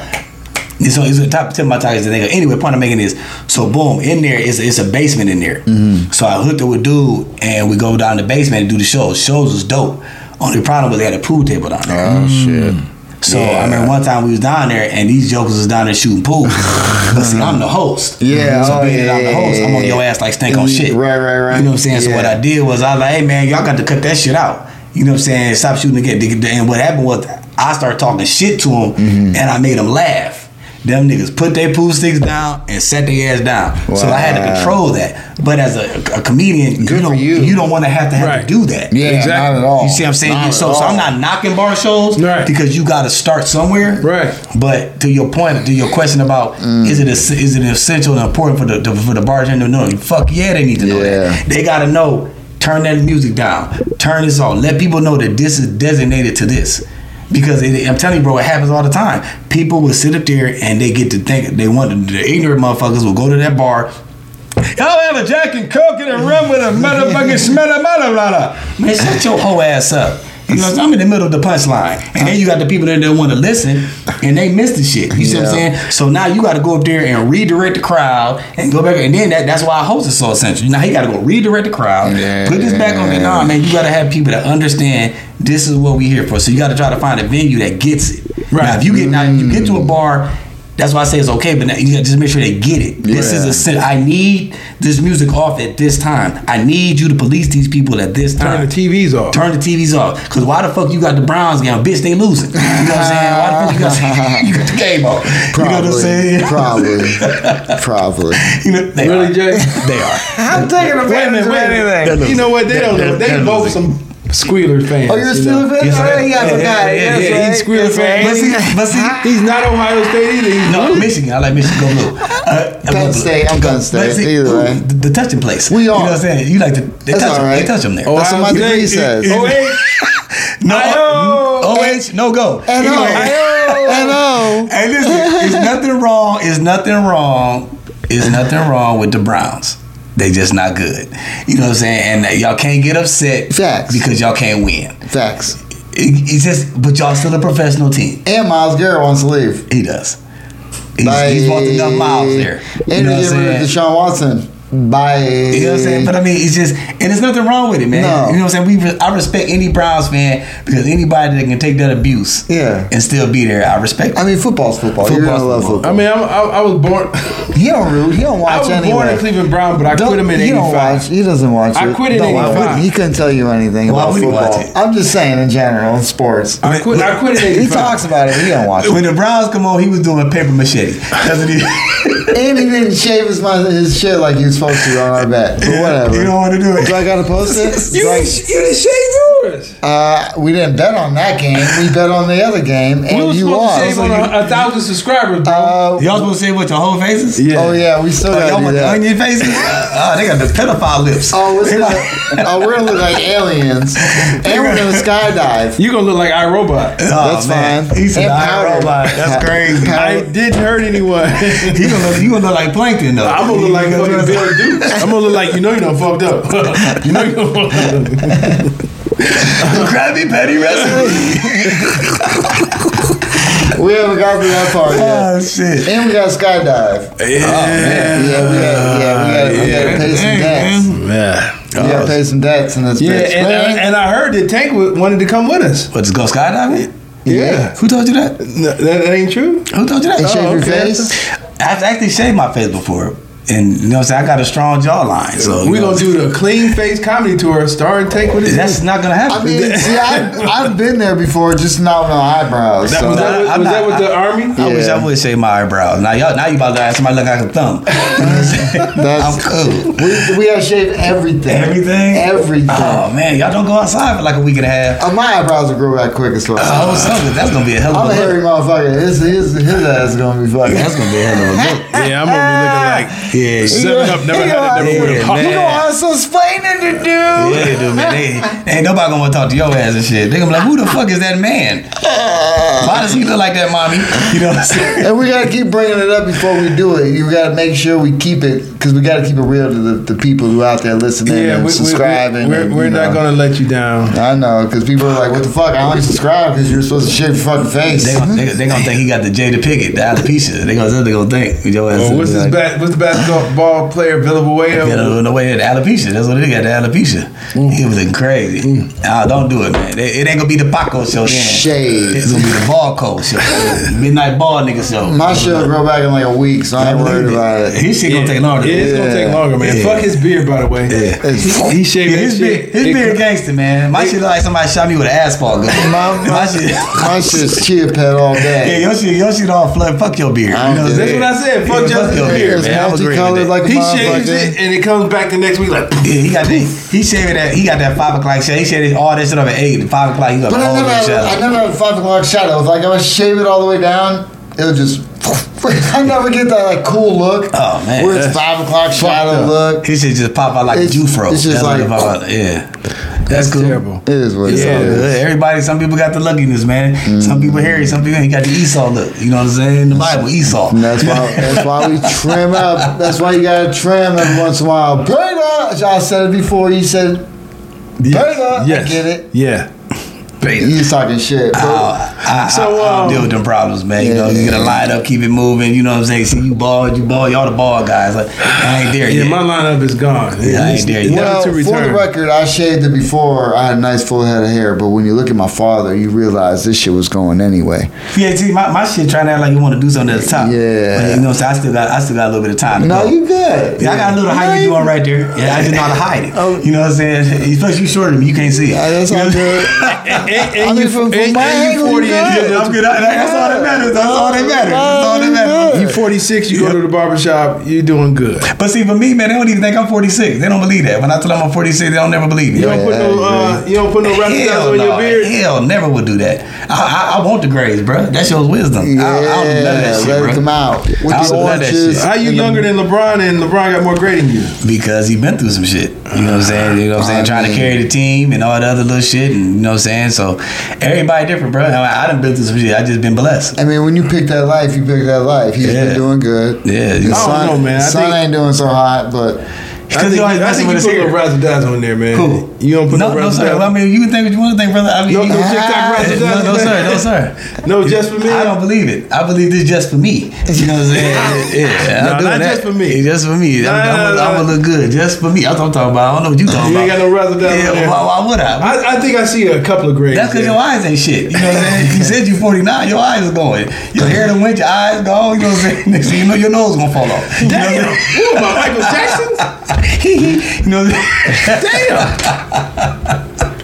so it's the top tip of my targets to think of. Anyway, point I'm making is, so boom, in there is it's a basement in there. Mm-hmm. So I hooked up with dude, and we go down the basement and do the shows. Shows was dope. Only problem was they had a pool table down there. Oh, shit. So I remember one time we was down there and these jokers was down there shooting pool. But see, I'm the host. Yeah, So oh, being that I'm the yeah, host, I'm on yeah, your ass like stink on shit. Right, right, right. You know what I'm saying? So Yeah. what I did was I was like, hey man, y'all got to cut that shit out. You know what I'm saying? Stop shooting again. And what happened was I started talking shit to them Mm-hmm. and I made them laugh. Them niggas put their pool sticks down and set their ass down. So I had to Wow. control that. But as a, a comedian, Good you for don't you. you don't want to have to have Right. to do that. Yeah, Exactly. not at all. You see what I'm saying? Not so, at so I'm all. not knocking bar shows Right. because you got to start somewhere. Right. But to your point, to your question about Mm. is it es- is it essential and important for the, the for the bartender to know? Fuck yeah, they need to know Yeah. that. They got to know. Turn that music down. Turn this off. Let people know that this is designated to this. Because it, I'm telling you, bro, it happens all the time. People will sit up there and they get to think they want the ignorant motherfuckers will go to that bar. Y'all have a Jack and Coke and a rum with a motherfucking smell of blah, blah, blah. Man, shut your whole ass up. You know, I'm in the middle of the punchline. And then you got the people that don't want to listen and they miss the shit. You see what I'm Yeah. saying? So now you got to go up there and redirect the crowd and go back. And then that, that's why host is so essential. Now he got to go redirect the crowd, Yeah. put this back on there. Nah, man, you got to have people that understand this is what we here for. So you got to try to find a venue that gets it. Right. Now, if you get now, if you get to a bar That's why I say it's okay, but now you gotta just make sure they get it. This Yeah. is a sin. I need this music off at this time. I need you to police these people at this time. Turn the T Vs off. Turn the T Vs off. Because why the fuck you got the Browns game? Bitch, they losing. You know what I'm saying? Why the fuck you got, you got the game on? Probably, you know what I'm saying? Probably. Probably. You know, they Really, are. Jay? They are. I'm taking a Wait a minute, wait a minute. You know what? They don't know. They They're both losing. some Squealer fans. Oh, you're you still know? a fan? Yes, Oh, I am. yeah, I Yeah, forgot. yeah, yeah, That's Yeah, right. he's Squealer That's fan. right. But see, but see, He's not Ohio State either. He's no, blue. Michigan. I like Michigan. Go blue. Uh, Penn State. I'm Penn State. But see, Either ooh, way. The, the touching place. We You know are. what I'm saying? You like to. They That's touch all them. right. They touch them there. That's what my Ohio degree State says. is- Oh, wait. No, Ayo. O H, no go. And Anyway. oh, and oh. Hey, listen, it's nothing wrong. It's nothing wrong. It's nothing wrong with the Browns. They just not good. You know what I'm saying? And that y'all can't get upset Facts. because y'all can't win. Facts. It, it's just, but y'all still a professional team. And Myles Garrett wants to leave. He does. He's, he's wanting enough miles there. You And know what I'm to get rid of saying? Deshaun Watson. Bye. You know what I'm saying? But I mean, it's just, and there's nothing wrong with it, man. No. You know what I'm saying? We, re- I respect any Browns fan because anybody that can take that abuse Yeah. and still be there, I respect. I mean, football's football. You're Football's gonna love football. football. I mean, I'm, I, I was born. he don't root. He don't I watch was anyway. born in Cleveland Brown, but I Don't- quit him in he don't watch. eighty-five. He doesn't watch I it. quit in Don't watch eighty-five. it. He couldn't tell you anything Why about would he football. watch it? I'm just saying in general, in sports. I quit. I quit in He eighty-five. talks about it, but he don't watch it. When the Browns come on, he was doing paper machete. That's what he. And he didn't shave his mu- his shit like he was supposed to on our bet. But whatever. You don't want to do it. Do I gotta post it? You Do I- didn't, you didn't shave yours. uh, we didn't bet on that game. We bet on the other game, and We were you supposed to shave lost. on a, a thousand subscribers, bro. Uh, Y'all supposed to say what your whole faces? Yeah. Oh yeah, we still Oh, gotta y'all do want the that. onion faces? Oh, they got the pedophile lips. Oh, what's that? Oh, we're gonna look like aliens, and we're gonna skydive. You gonna look like iRobot. Oh, That's man. fine. He said, And "I powder. robot." That's Pa- crazy. I didn't hurt anyone. You gonna look, you gonna look like Plankton though. I'm gonna look like fucking Bill Dukes. I'm gonna look like you know you done fucked up. You know you done fucked up. Krabby Patty recipe. We haven't got to that part yet. Oh shit. And we got skydive. Yeah. Yeah, we got. Yeah, we got. We got to pay some debts. Yeah. We got to pay some debts in this Yeah, bitch. and, and, and I heard that Tank wa- wanted to come with us. What, just go skydiving? Yeah. Who told you that? No, that, that ain't true. Who told you that? And shave your okay. face. I've actually shaved my face before. And you know what I'm saying? I got a strong jawline. So you We're know, gonna do the clean face comedy tour starring Tank with his. that's not gonna happen. I mean, see, I've, I've been there before, just not with no eyebrows. That, So. was that, I'm was, not- was that with the army? I wish I Yeah. would shave my eyebrows. Now y'all, now you about to ask somebody look like a thumb. You know what I'm saying? I'm That's cool. We, we gotta shave everything. Everything? Everything. Oh man, y'all don't go outside for like a week and a half. Uh, my eyebrows will grow back quick as well. Oh, something. That's gonna be a hell I'm of a a hairy look. motherfucker. His, his, his ass is gonna be fucking. That's gonna be a hell of a look. Yeah, I'm gonna be looking like Yeah, Seven Up. Never had it. Never Yeah, would have. man. You gonna have some explaining to do. Yeah, dude, man. They, ain't nobody gonna want to talk to your ass and shit. They gonna be like, who the fuck is that man? Why does he look like that, mommy? You know what I'm saying? And we gotta keep bringing it up before we do it. You gotta make sure we keep it because we gotta keep it real to the, the people who out there listening Yeah, and we, subscribing. We're, and, we're you not know. gonna let you down. I know because people are like, "What the fuck? I only subscribe because you're supposed to shave your fucking face." They gonna, they, they gonna think he got the Jada Pickett, the alopecia. They gonna, they gonna think your ass. Oh, what's is this? like, Bat, what's the basketball player Villanueva? You know, no way, the alopecia. That's what they got, the alopecia. He was looking crazy. Nah, don't do it, man. It, it ain't gonna be the Paco show then. Shade. It's gonna be the Ball Coat show. Midnight Ball nigga show. My shit will grow back in like a week, so I ain't worried about it. His shit gonna take longer. Yeah, it's gonna take longer, man. Yeah. Fuck his beard, by the way. Yeah. He, he shaved Yeah, that his shit. beard, his It beard co- gangster, man. My shit look like somebody shot me with an asphalt gun. My, My my, shit. my shit's chia pet all Yeah, day. your shit, your shit all flood. Fuck your beard. I You know don't what I'm That's saying? what I said. Fuck Yeah, Justin's your beard, It's man. I was agreeing with multicolored that. like a He shaves motherfucker. it and it comes back the next week like. Yeah, he got that. He shaved that. He got that five o'clock shit. He shaved all that shit up at eight. Five o'clock, he got But a I whole never, new had, shadow. I never had a five o'clock shadow. If like I would shave it all the way down, it would just. I never get that like cool look. Oh, man. where it's five o'clock shadow up. look. His shit just pop out like It's- Jufro. it's just That's what like- it pop out. Yeah. That's, That's cool. terrible. It is what it It's all is. good. Everybody, some people got the luckiness, man. Some people hairy, some people ain't got the Esau look. You know what I'm saying? In the Bible, Esau. And that's why that's why we trim up. That's why you gotta trim every once in a while. Beta! I said it before. You said beta. Yes. I get it. Yeah. He's talking shit. I, I, So, I, I don't um, deal with them problems, man. You yeah, know, you yeah. gotta line up, keep it moving. You know what I'm saying? See, you ball, you ball, y'all the ball guys. Like, I ain't there Yeah, yet. my lineup is gone. Yeah, I ain't there yet. Never Well, to for return. the record, I shaved it before. I had a nice full head of hair, but when you look at my father, you realize this shit was going anyway. Yeah, see, my, my shit trying to act like you want to do something at the top. Yeah. But, you know, so I still got I still got a little bit of time to No, go. you good. Yeah, I got a little how you doing right there. Yeah, I just know how to hide it. Oh. You know what I'm saying? Plus, you shorter than me, you can't see it. Yeah, that's You know all what I'm good. And, and I mean, you, from, from and, my and you angle, forty you and good. saying? I'm good. That's all that matters. That's all that matters. That's all that matters. you forty-six, you go to the barbershop, you doing good. But see, for me, man, they don't even think I'm forty-six. They don't believe that. When I tell them I'm forty-six, they don't never believe me. You don't put Yeah, no, I uh, you don't put no razzle Hell on no. your beard. Hell, never would do that. I, I, I want the grades, bro. That shows wisdom. Yeah, I, I don't do none of that shit, let bro. it come out. With I the don't do none of that oranges. shit. How you and the- younger than LeBron and LeBron got more grade than you? Because he been through some shit. You know what I'm saying? You know what I'm saying? I Trying to mean- carry the team and all the other little shit, and you know what I'm saying? So everybody different, bro. I, mean, I done been through some shit. I just been blessed. I mean, when you pick that life, you pick that life. He's Yeah. been doing good. Yeah, The you- I don't sun, know, man. I sun think- ain't doing so hot, but Because he always I messing think with you his put a hair. little razzle dazzle in there, man. Who? You don't put No, no, no, razzle sir. dazzle. Well, I mean, you can think what you want to think, brother. I mean, No, you no can TikTok razzle no, dazzle no, sir. there. No, sir. No, just for me. I don't believe it. I believe this just for me. You know what I'm saying? Yeah, No, I'm doing not that. just for me. It's just for me. I'm, Nah, I'm, nah, gonna- nah. I'm gonna look good just for me. That's what I'm talking about. I don't know what you talking You about. ain't got no razzle dazzle Yeah, there. why, why would I? I, I think I see a couple of grades. That's because there. your eyes ain't shit. You know what I'm saying? You said you forty-nine, your eyes are going. Your hair done went, your eyes gone. You know what I'm saying? Next thing you know, your nose gonna fall off. You know what I'm saying? Who am I, Michael Jackson? you know what I'm saying?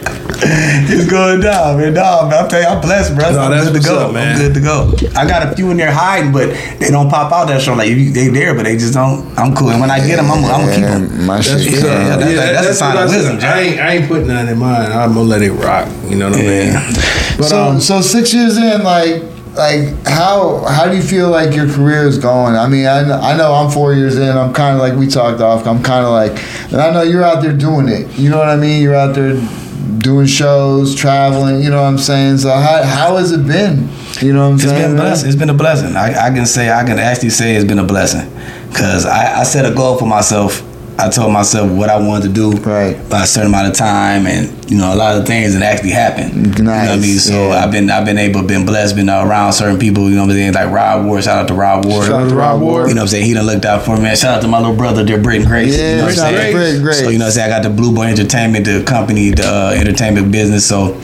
It's going down, man. Dog, man. I'm telling you, I'm blessed, bro. No, I'm that's good to what's go. up, man. I'm good to go. I got a few in there hiding, but they don't pop out that show. Like you- they there, but they just don't. I'm cool. And when I get them, I'm, I'm gonna keep them. Man, my That's shit. what's up. Yeah, that's- that's a sign what of I said. wisdom, Jack. I ain't, I ain't putting none in mine. I'm gonna let it rock. You know what I mean? But so, um, so six years in, like, like how how do you feel like your career is going? I mean, I know, I know I'm four years in. I'm kind of like we talked off. I'm kind of like, and I know you're out there doing it. You know what I mean? You're out there doing shows, traveling. You know what I'm saying? So how how has it been? You know what I'm It's saying? been a man? blessing. It's been a blessing. I, I can say, I can actually say it's been a blessing. Because I, I set a goal for myself. I told myself what I wanted to do Right. by a certain amount of time, and you know a lot of things that actually happened. You know what I mean? Nice, So yeah. I've been I've been able, been blessed, been around certain people. You know what I'm saying? Like Rob Ward. Shout out to Rob Ward. Shout out to Rob Ward. You know what I'm saying? He done looked out for me. And shout out to my little brother, dear Britton Grace. Yeah, you know what I'm shout out to saying? Britton Grace. So you know what I'm saying? I got the Blue Boy Entertainment, the company, the uh, entertainment business. So.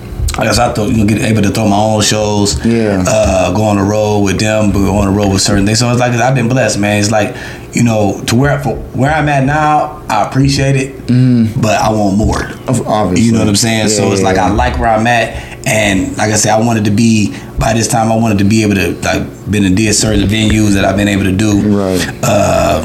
I guess I thought you know, get able to throw my own shows, Yeah. uh, go on the road with them, but go on the road with certain things. So it's like I've been blessed, man. It's like you know to where for where I'm at now, I appreciate it, but I want more. Obviously. You know what I'm saying? Yeah, so it's yeah, like I yeah. like where I'm at, and like I said, I wanted to be by this time. I wanted to be able to like been in did certain venues that I've been able to do. Right. Uh,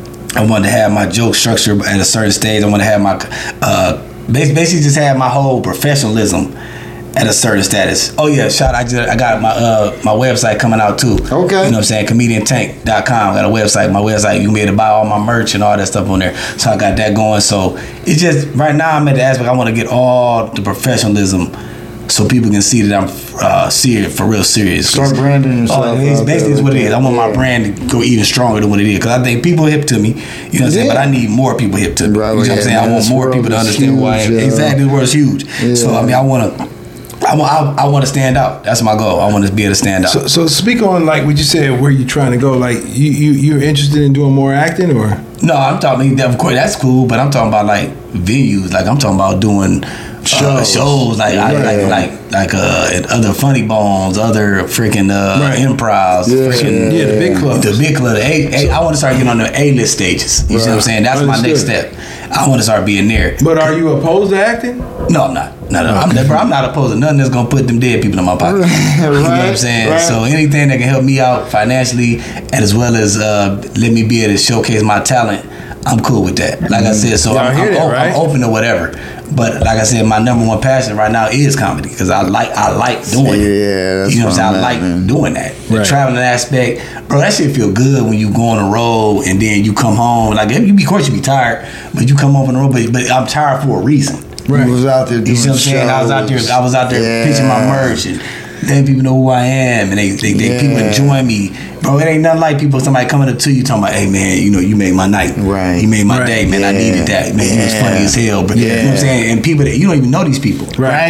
I wanted to have my joke structure at a certain stage. I want to have my uh, bas- basically just have my whole professionalism at a certain status. Oh yeah, shout! I just I got my uh my website coming out too. Okay. You know what I'm saying? comedian tank dot com. I got a website. My website, you can be able to buy all my merch and all that stuff on there. So I got that going. So it's just right now I'm at the aspect I want to get all the professionalism so people can see that I'm uh serious, for real serious. Start branding yourself Oh, it's out basically there is what it with is. that. I want my Yeah. brand to go even stronger than what it is. Because I think people hip to me, you know what I'm saying? Yeah. But I need more people hip to me. Right, you know what yeah, I'm saying? man, I want this more world people to is understand who I am. huge, yeah. Exactly, the world's huge. So Yeah. I mean, I want to. I want, I, I want to stand out. That's my goal. I want to be able to stand out. so, so speak on like what you said, where you trying to go. Like you, you, you're interested in doing more acting, or no, I'm talking. Of course, that's cool. But I'm talking about like venues. Like I'm talking about doing uh, Shows. shows. Like I, Yeah. like like like uh, at other Funny Bones, other freaking uh, Right. improvs. Yeah. freaking, yeah, the big clubs. The big club. The A, A, I want to start getting on the A-list stages. You see what I'm saying? That's my next Understood. step. I want to start being there. But are you opposed to acting? No, I'm not. No, no, I'm never. I'm not opposed to nothing that's gonna put them dead people in my pocket. You know what I'm Right, saying? right. So anything that can help me out financially, and as well as uh, let me be able to showcase my talent, I'm cool with that. Like I said, so Y'all I'm, hear I'm, that, o- I'm right? open to whatever. But like I said, my number one passion right now is comedy because I like I like doing it. Yeah, that's you know what where I'm saying? I I'm at, like man. doing that. The Right. traveling aspect, bro. That shit feel good when you go on the road and then you come home. Like you be, of course, you be tired, but you come home on the road. But, but I'm tired for a reason. Right. was out there doing You see what I'm saying? I was out there. I was out there Yeah. pitching my merch and letting people know who I am, and they, they, they Yeah. people enjoy me, bro. It ain't nothing like people. Somebody coming up to you talking about, "Hey man, you know, you made my night. Right. You made my Right. day, man. I Yeah. needed that. Man, you was Yeah. funny as hell." But you know what I'm Yeah. saying? And people that you don't even know these people, Right. right?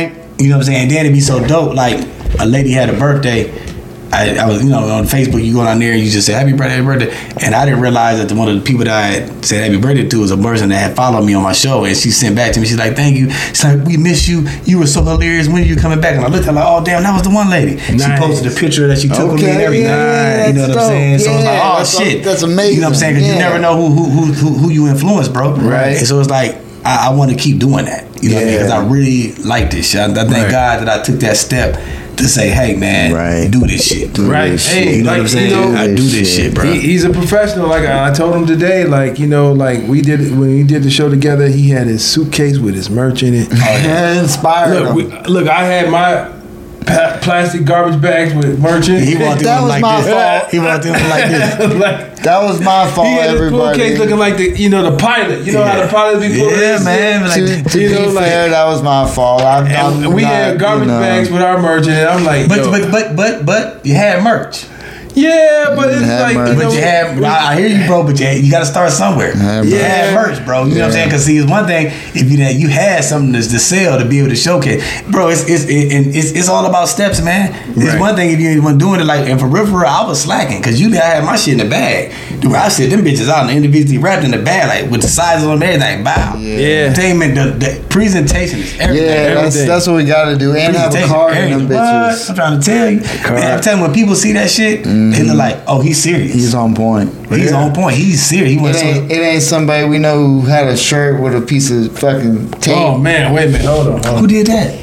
You know what I'm saying? Then it'd be so dope. Like a lady had a birthday. I, I was, you know, on Facebook, you go down there and you just say, happy birthday, happy birthday. And I didn't realize that the, one of the people that I had said happy birthday to was a person that had followed me on my show. And she sent back to me, she's like, thank you. She's like, we miss you. You were so hilarious. When are you coming back? And I looked at her like, oh, damn, that was the one lady. Nice. She posted a picture that she took Okay, of me and everything. yeah, you know what I'm dope. saying? So it's like, Yeah, oh, that's- shit. that's amazing. You know what I'm saying? Because Yeah. you never know who who who who, who you influence, bro. Right. And so it's like, I, I want to keep doing that. You know what I mean? Yeah. Because I really like this shit. I, I thank Right. God that I took that step to say, hey, man, Right. do this shit. Do Right. this Hey, shit. You know like, what I'm saying? you know, I do this shit, bro. He, he's a professional. Like I, I told him today, like, you know, like we did when we did the show together, he had his suitcase with his merch in it. Inspired Look, him. we, look, I had my pa- plastic garbage bags with merch in it. He wanted That them was like my this. fault. He wanted them like this. Like, That was my fault, he had his pool everybody. case looking like the, you know, the pilot. You know how the pilot be pulling Yeah, his- man. Like, to to you be know, like- fair, that was my fault. I'm, And I'm we not, had garbage you know, bags with our merch in it. I'm like, but, yo. but but but but you had merch. yeah, but it's You had like, merch. you But know, you had. I, I hear you, bro. But you, you got to start somewhere. Had You merch. had merch, bro. You know what I'm saying? Because see, it's one thing if you that you had something to, to sell to be able to showcase, bro. It's it's it, and it's it's all about steps, man. It's Right. one thing if you ain't even doing it like. And for real, for real, I was slacking because you I had my shit in the bag. Dude, I said them bitches out and individually wrapped in the bag, like with the sizes on everything. Bow. Yeah. Entertainment, the, the presentation is everything. Yeah, that's, Everything. that's what we got to do. And have a Presentation, card in them everything. What? bitches. I'm trying to tell you. Man, I'm telling you, when people see that shit, they look like, oh, he's serious. He's on point. He's Yeah. on point. He's serious. He It went so. ain't, it ain't somebody we know who had a shirt with a piece of fucking tape. oh man, wait a minute, hold on. Hold on. Who did that?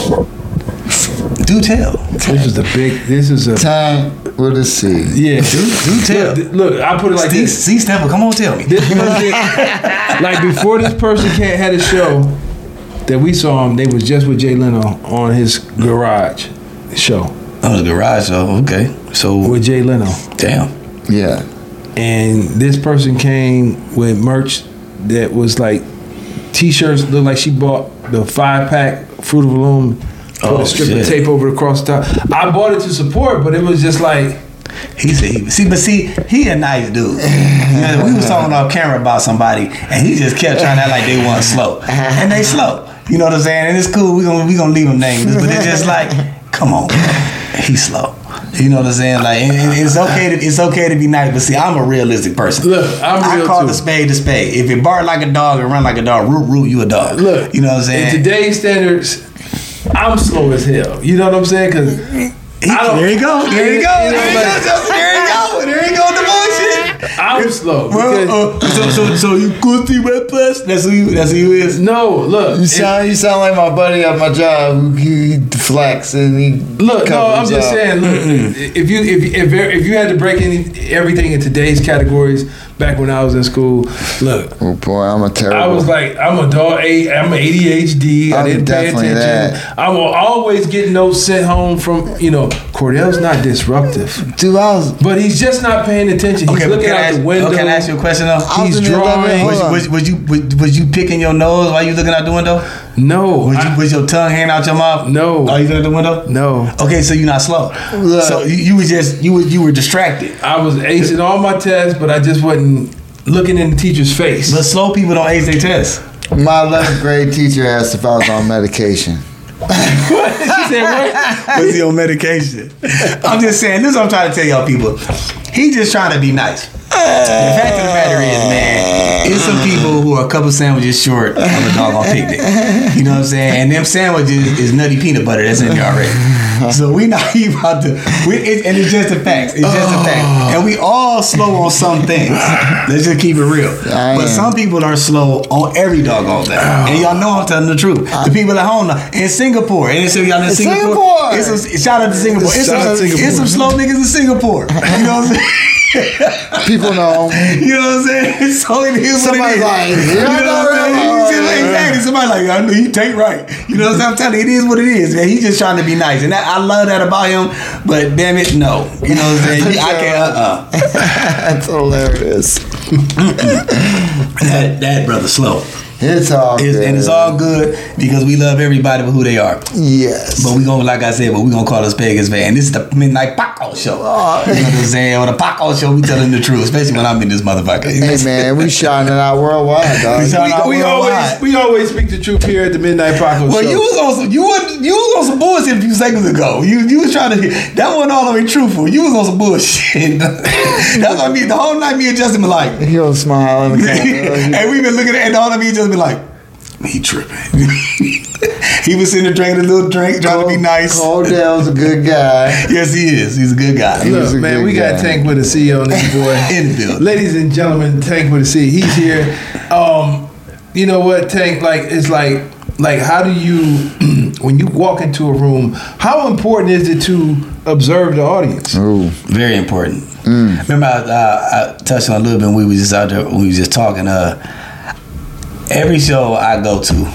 Do tell. This is the big. This is a. Time. We'll just see. Yeah. Do, do tell. Look, look, I put it like Steve, this. Steve Stamper, come on, tell me. This person, like before this person can't had a show that we saw him, they was just with Jay Leno on his garage show Oh, the garage show. Okay. So, with Jay Leno. damn. Yeah. And this person came with merch that was like t-shirts, looked like she bought the five pack Fruit of the Loom, put Oh, a strip shit. of tape over across the top. I bought it to support, but it was just like, He said, he, see, but see, he a nice dude. You know, we was talking off camera about somebody, and he just kept trying to act like they weren't slow, and they slow. You know what I'm saying? And it's cool. We gonna we gonna leave him nameless, but it's just like, come on, he's slow. You know what I'm saying? Like, and, and it's okay to it's okay to be nice, but see, I'm a realistic person. Look, I'm I real call too. the spade the spade. If it bark like a dog and run like a dog, root root, you a dog. look, you know what I'm saying? in today's standards, I'm slow as hell. You know what I'm saying? Because I don't. There you go. There you go. You know, There you like- go. There you go. There you go. The bullshit. I'm slow. Well, because- uh, so so so you could see Red Plus? That's who you. That's who you is. no, look. You it- sound you sound like my buddy at my job who he flex and he Look, no, I'm covers just up. saying. Look, if you if if if you had to break any everything in today's categories, back when I was in school, look, Oh boy, I'm a terrible. I was like, I'm a dog. A, I'm a A D H D. I I'm didn't pay definitely attention. that. I will always get notes sent home from you know. Cordell's not disruptive, Dude, I was. but he's just not paying attention. He's but looking can I out ask, the window. oh, can I ask you a question though? I was He's in the drawing. eleventh- hold Was, on. was, was you was, was you picking your nose while you looking out the window? No, Was, you, I- was your tongue hanging out your mouth? No. Are you looking out the window? no. Okay, so you're not slow. Look. So you, you was just you were you were distracted. I was acing all my tests, but I just wasn't looking in the teacher's face. But slow people don't ace their tests. My eleventh grade teacher asked if I was on medication. She said, "What?" Was he on medication? I'm just saying, this is what I'm trying to tell y'all people. He just trying to be nice. The fact of the matter is, man, it's some people who are a couple sandwiches short of a doggone picnic. You know what I'm saying? And them sandwiches is nutty peanut butter that's in there already. So we not even about to, we, it, and it's just a fact. It's just a fact. And we all slow on some things. Let's just keep it real. I But am. some people are slow on every doggone thing. And y'all know I'm telling the truth. The people at home, know. In Singapore, and so y'all in Singapore. Singapore! It's some, shout out to Singapore. It's Shout some, out to Singapore. it's some slow niggas in Singapore. You know what I'm saying? People know. You know what I'm saying? So it is what Somebody's it is. like, you yeah, know I know, what I'm saying? right, You see, right, exactly. Somebody like, I know you take right. You know what I'm saying? I'm telling you, it is what it is, man. He's just trying to be nice. And that, I love that about him, but damn it, no. You know what I'm saying? I can't, uh-uh. That's hilarious. That, that brother slow. It's all It's, good. and it's all good because we love everybody for who they are. Yes. But we gonna, like I said, but we gonna call us Vegas fan. This is the Midnight Paco show. Oh. You know what I'm saying? On the Paco show, we telling the truth, especially when I'm in this motherfucker. Hey man, we shining out worldwide, dog. We shouting out We worldwide. always we always speak the truth here at the Midnight Paco Well, show. you was on some, you was you was on some bullshit a few seconds ago. You you was trying to that wasn't all the way truthful. You was on some bullshit. That's what I mean. The whole night, me and Justin been like, He don't smile in the camera. and we been looking at it, and the whole night, me and Justin been like, he tripping. He was sitting there drinking a little drink, trying to be nice. Coldell's a good guy. Yes, he is. He's a good guy. He Look, was a man, good we got guy. Tank with a C on this boy. In the building. Ladies and gentlemen, Tank with a C. He's here. Um, you know what, Tank? Like, it's like, like, how do you, when you walk into a room, how important is it to observe the audience? Ooh. Very important. Remember, I, uh, I touched on a little bit when we was just out there, when we was just talking. Uh, every show I go to,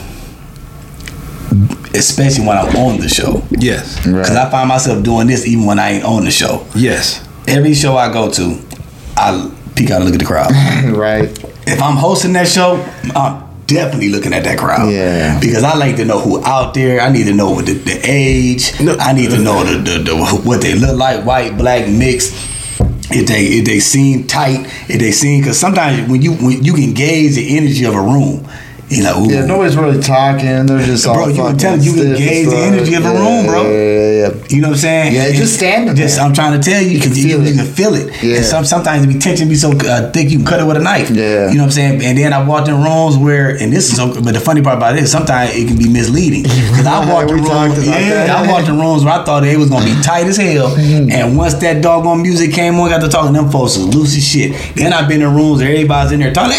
especially when I'm on the show, Yes. because I find myself doing this even when I ain't on the show. Yes. Every show I go to, I peek out and look at the crowd. Right. If I'm hosting that show, I'm definitely looking at that crowd. Yeah. Because I like to know who out there. I need to know what the, the age. No. I need to know the, the, the what they look like, white, black, mixed. If they if they seem tight, if they seem, because sometimes when you when you can gauge the energy of a room, you know. Yeah, nobody's really talking. They're just all Bro, you can fucking tell- you can stiff gauge and the stuff. energy of a Yeah, room, bro. Yeah, yeah, yeah. You know what I'm saying? Yeah, And just standing Just there. I'm trying to tell you You because can you, feel you it. can feel it. Yeah. And some sometimes the tension be so uh, thick you can cut it with a knife. Yeah. You know what I'm saying? And then I walked in rooms where, and this is so, but the funny part about it is sometimes it can be misleading. Because I walked in We talked rooms, about yeah, that. I walked in rooms where I thought they was gonna be tight as hell. And once that doggone music came on, got to talking, them folks was loose as shit. Then I've been in rooms where everybody's in there talking,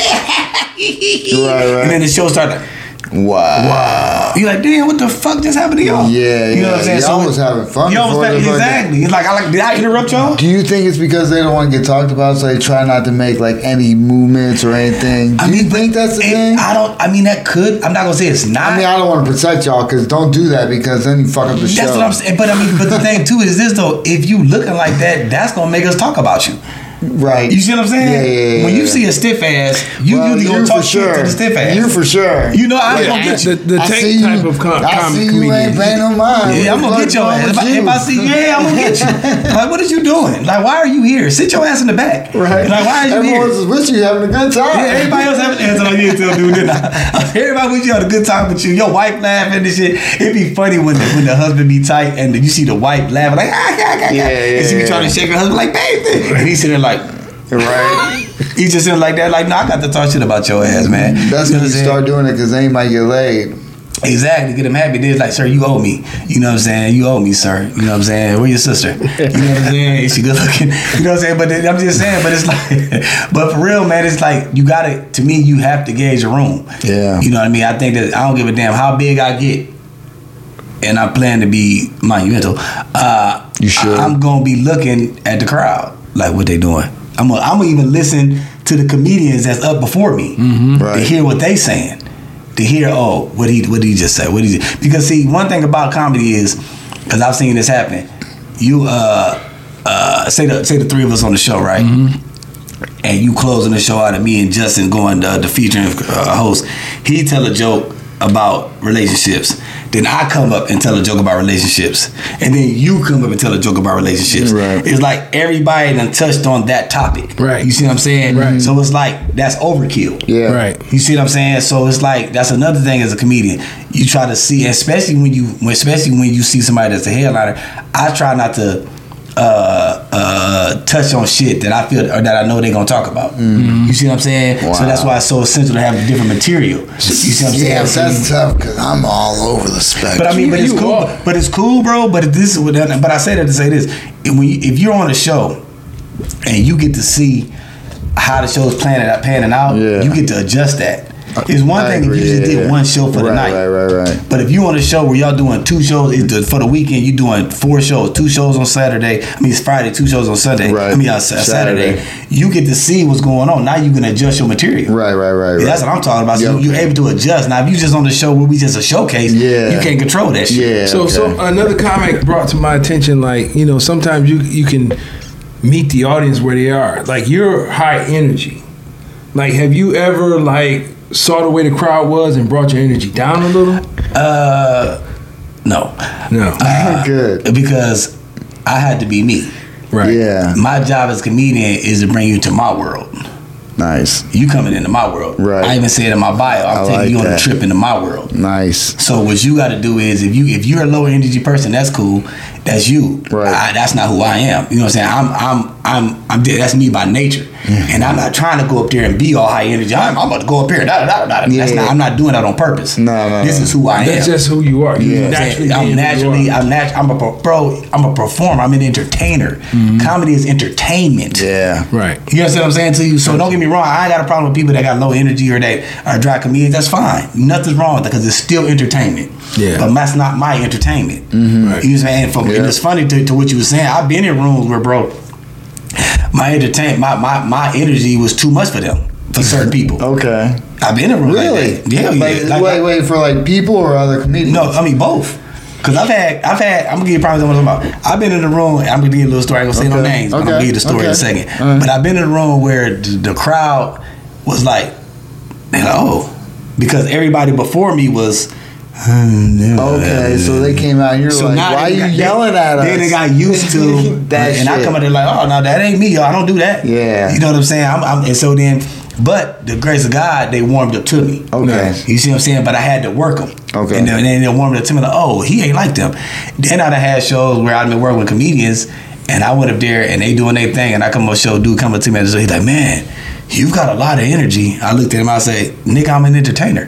right. and then the show started. Wow. Wow. You're like, damn, what the fuck just happened to y'all? Yeah, You know what I'm yeah. saying? Y'all was having fun Y'all was before having, they fucking- exactly. It's like, I like, did I interrupt y'all? Do you think it's because they don't want to get talked about, so they try not to make like any movements or anything? Do I mean, you think that's the it- thing? I don't, I mean, that could, I'm not going to say it's not. I mean, I don't want to protect y'all because don't do that because then you fuck up the show. That's what I'm saying. But I mean, but the thing too is this though, if you looking like that, that's going to make us talk about you. Right. You see what I'm saying? Yeah, yeah, yeah, When you yeah. see a stiff ass, you Well, usually you going to talk for shit sure. to the stiff ass. You for sure. You know, I'm Yeah, going to get the, you. the I Tank see type you. of com- I comic see you comedian. ain't paying no mind. Yeah, I'm What gonna the get your fuck ass. wrong If I, with if I you? see, yeah, I'm gonna get you. Like, what is you doing? Like, why are you here? Sit your ass in the back. Right. Like, why are you here? Everyone's with you having a good time. Yeah, everybody else having answer like you too, dude. Everybody with you had a good time with you. Your wife laughing and shit. It'd be funny when the, when the husband be tight and you see the wife laughing like ah, ah, ah, ah. Yeah, yeah, and she be yeah. trying to shake her husband like baby, and he's sitting there like Right. he's just sitting like that like no, I got to talk shit about your ass, man. That's You know when you what I'm saying? start doing it because they might get laid. Exactly, get him happy. Then it's like, sir, you owe me. You know what I'm saying? You owe me, sir. You know what I'm saying? Where your sister? You know what I'm saying? Is she good looking? You know what I'm saying? But then, I'm just saying, but it's like, but for real, man, it's like, you gotta, to me, you have to gauge a room. Yeah. You know what I mean? I think that I don't give a damn how big I get, and I plan to be monumental. Uh, You should. I, I'm gonna be looking at the crowd, like what they doing. I'm gonna, I'm gonna even listen to the comedians that's up before me to Right. hear what they saying. To hear, oh, what he what did he just say? What did he? Because see, one thing about comedy is, because I've seen this happen. You uh uh say the say the three of us on the show, right? And you closing the show out of me and Justin going uh, the featuring uh, host. He tell a joke about relationships. Then I come up and tell a joke about relationships. And then you come up and tell a joke about relationships. Right. It's like everybody done touched on that topic. Right. You see what I'm saying? Right. So it's like that's overkill. Yeah. Right. You see what I'm saying? So it's like that's another thing as a comedian. You try to see, especially when you, especially when you see somebody that's a headliner. I try not to uh, uh, touch on shit that I feel or that I know they're gonna talk about. Mm-hmm. You see what I'm saying? Wow. So that's why it's so essential to have different material. You see what I'm Yeah, saying? that's tough because I'm all over the spectrum. But I mean, but it's You cool. are. But it's cool, bro. But if this, but I say that to say this: if, when you, if you're on a show and you get to see how the show's planning out, panning out, Yeah. you get to adjust that. It's one I thing agree, if you just yeah, did yeah. one show for the Right, night. right, right, right. But if you on a show where y'all doing two shows it's the, for the weekend, you doing four shows, two shows on Saturday. I mean, it's Friday, two shows on Sunday. Right. I mean, uh, Saturday. Saturday. You get to see what's going on. Now you can adjust your material. Right, right, right, Yeah, right. that's what I'm talking about. So Yep. you're able to adjust. Now, if you just on the show where we just a showcase, Yeah. you can't control that shit. Yeah. So, okay. so another comic brought to my attention, like, you know, sometimes you you can meet the audience where they are. Like, you're high energy. Like, have you ever like saw the way the crowd was and brought your energy down a little? Uh, no. No. Uh, Good. Because I had to be me. Right. Yeah. My job as a comedian is to bring you to my world. Nice. You coming into my world. Right. I even said in my bio, I'm I taking like you on that. a trip into my world. Nice. So what you got to do is, if you if you're a lower energy person, that's cool. That's you. Right. I, that's not who I am. You know what I'm saying? I'm I'm I'm I'm that's me by nature. And I'm not trying to go up there and be all high energy. I'm, I'm about to go up here. Da, da, da, da. That's Yeah. not. I'm not doing that on purpose. No, no, This no. is who I am. That's just who you are. You Yeah. naturally I'm being who you naturally, are. I'm nat- I'm a pro- bro. I'm a performer. I'm an entertainer. Comedy is entertainment. Yeah. Right. You understand what I'm saying to you? So don't get me wrong. I ain't got a problem with people that got low energy or that are dry comedians. That's fine. Nothing's wrong with that because it's still entertainment. Yeah. But that's not my entertainment. Right. You know what I'm saying? And, from, Yeah. and it's funny to, to what you were saying. I've been in rooms where, bro, my entertain, my, my my energy was too much for them, for certain people. Okay. I've been in rooms Really? like that. Yeah, Like, yeah. Like, wait, wait for like people or other comedians? no, I mean both. Cause I've had, I've had. I'm gonna give you problems. I'm talking about. I've been in the room. I'm gonna give you a little story. I ain't gonna say no Okay, names. But I'm okay, gonna give you the story in a okay. second. All right. But I've been in a room where the, the crowd was like, they like, oh, because everybody before me was. Okay, so they came out and you're So like, now why are they you got- yelling they, at us? Then they got used to that and I shit. come out there like, oh no, that ain't me, yo. I don't do that. Yeah. You know what I'm saying? I'm, I'm, and so then, but the grace of God, they warmed up to me. Okay. You see what I'm saying? But I had to work them. Okay. And then, and then they warmed up to me like, oh, he ain't like them. Then I'd have had shows where I'd been working with comedians, and I went up there and they doing their thing, and I come on show, dude come up to me and he's like, man, you've got a lot of energy. I looked at him, I say, nigga, I'm an entertainer.